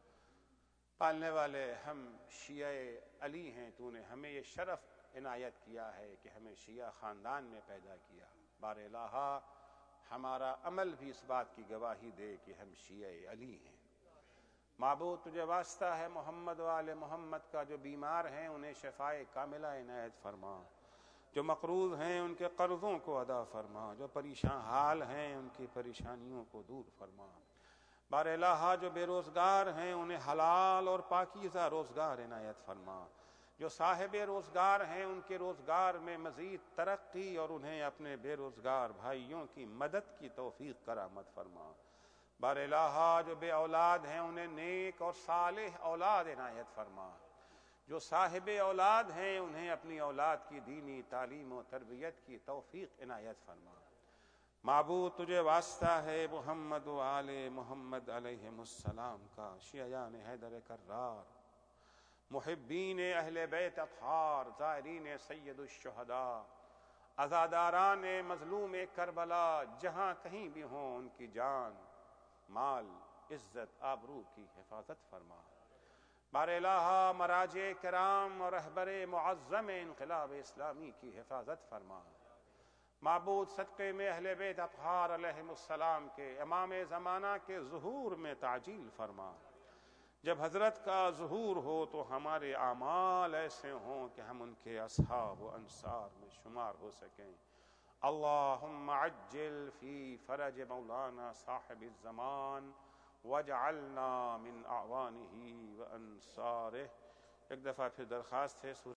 پالنے والے ہم شیعہ علی ہیں, تو نے ہمیں یہ شرف عنایت کیا ہے کہ ہمیں شیعہ خاندان میں پیدا کیا. بار الہ ہمارا عمل بھی اس بات کی گواہی دے کہ ہم شیعہ علی ہیں. معبود تجھے واسطہ ہے محمد و آل محمد کا, جو بیمار ہیں انہیں شفائے کاملہ عنایت فرما, جو مقروض ہیں ان کے قرضوں کو ادا فرما, جو پریشان حال ہیں ان کی پریشانیوں کو دور فرما. بار الہ جو بے روزگار ہیں انہیں حلال اور پاکیزہ روزگار عنایت فرما, جو صاحب روزگار ہیں ان کے روزگار میں مزید ترقی اور انہیں اپنے بے روزگار بھائیوں کی مدد کی توفیق کرامت فرما. بار الہ جو بے اولاد ہیں انہیں نیک اور صالح اولاد عنایت فرما, جو صاحب اولاد ہیں انہیں اپنی اولاد کی دینی تعلیم و تربیت کی توفیق عنایت فرما. معبود تجھے واسطہ ہے محمد و آل محمد علیہم السلام کا, شیعان حیدر کرار, محبین اہل بیت اطہار, زائرین سید الشہداء, عزاداران مظلوم کربلا, جہاں کہیں بھی ہوں ان کی جان, مال, عزت, آبرو کی حفاظت فرما. بار الہ مراجع کرام اور رہبر معظم انقلاب اسلامی کی حفاظت فرما. معبود صدقے میں اہل بیت اطہار علیہم السلام کے امام زمانہ کے ظہور میں تعجیل فرما. جب حضرت کا ظہور ہو تو ہمارے اعمال ایسے ہوں کہ ہم ان کے اصحاب و انصار میں شمار ہو سکیں. اللہم عجل فی فرج مولانا صاحب الزمان واجعلنا من اعوانہ و انصارہ. ایک دفعہ پھر درخواست ہے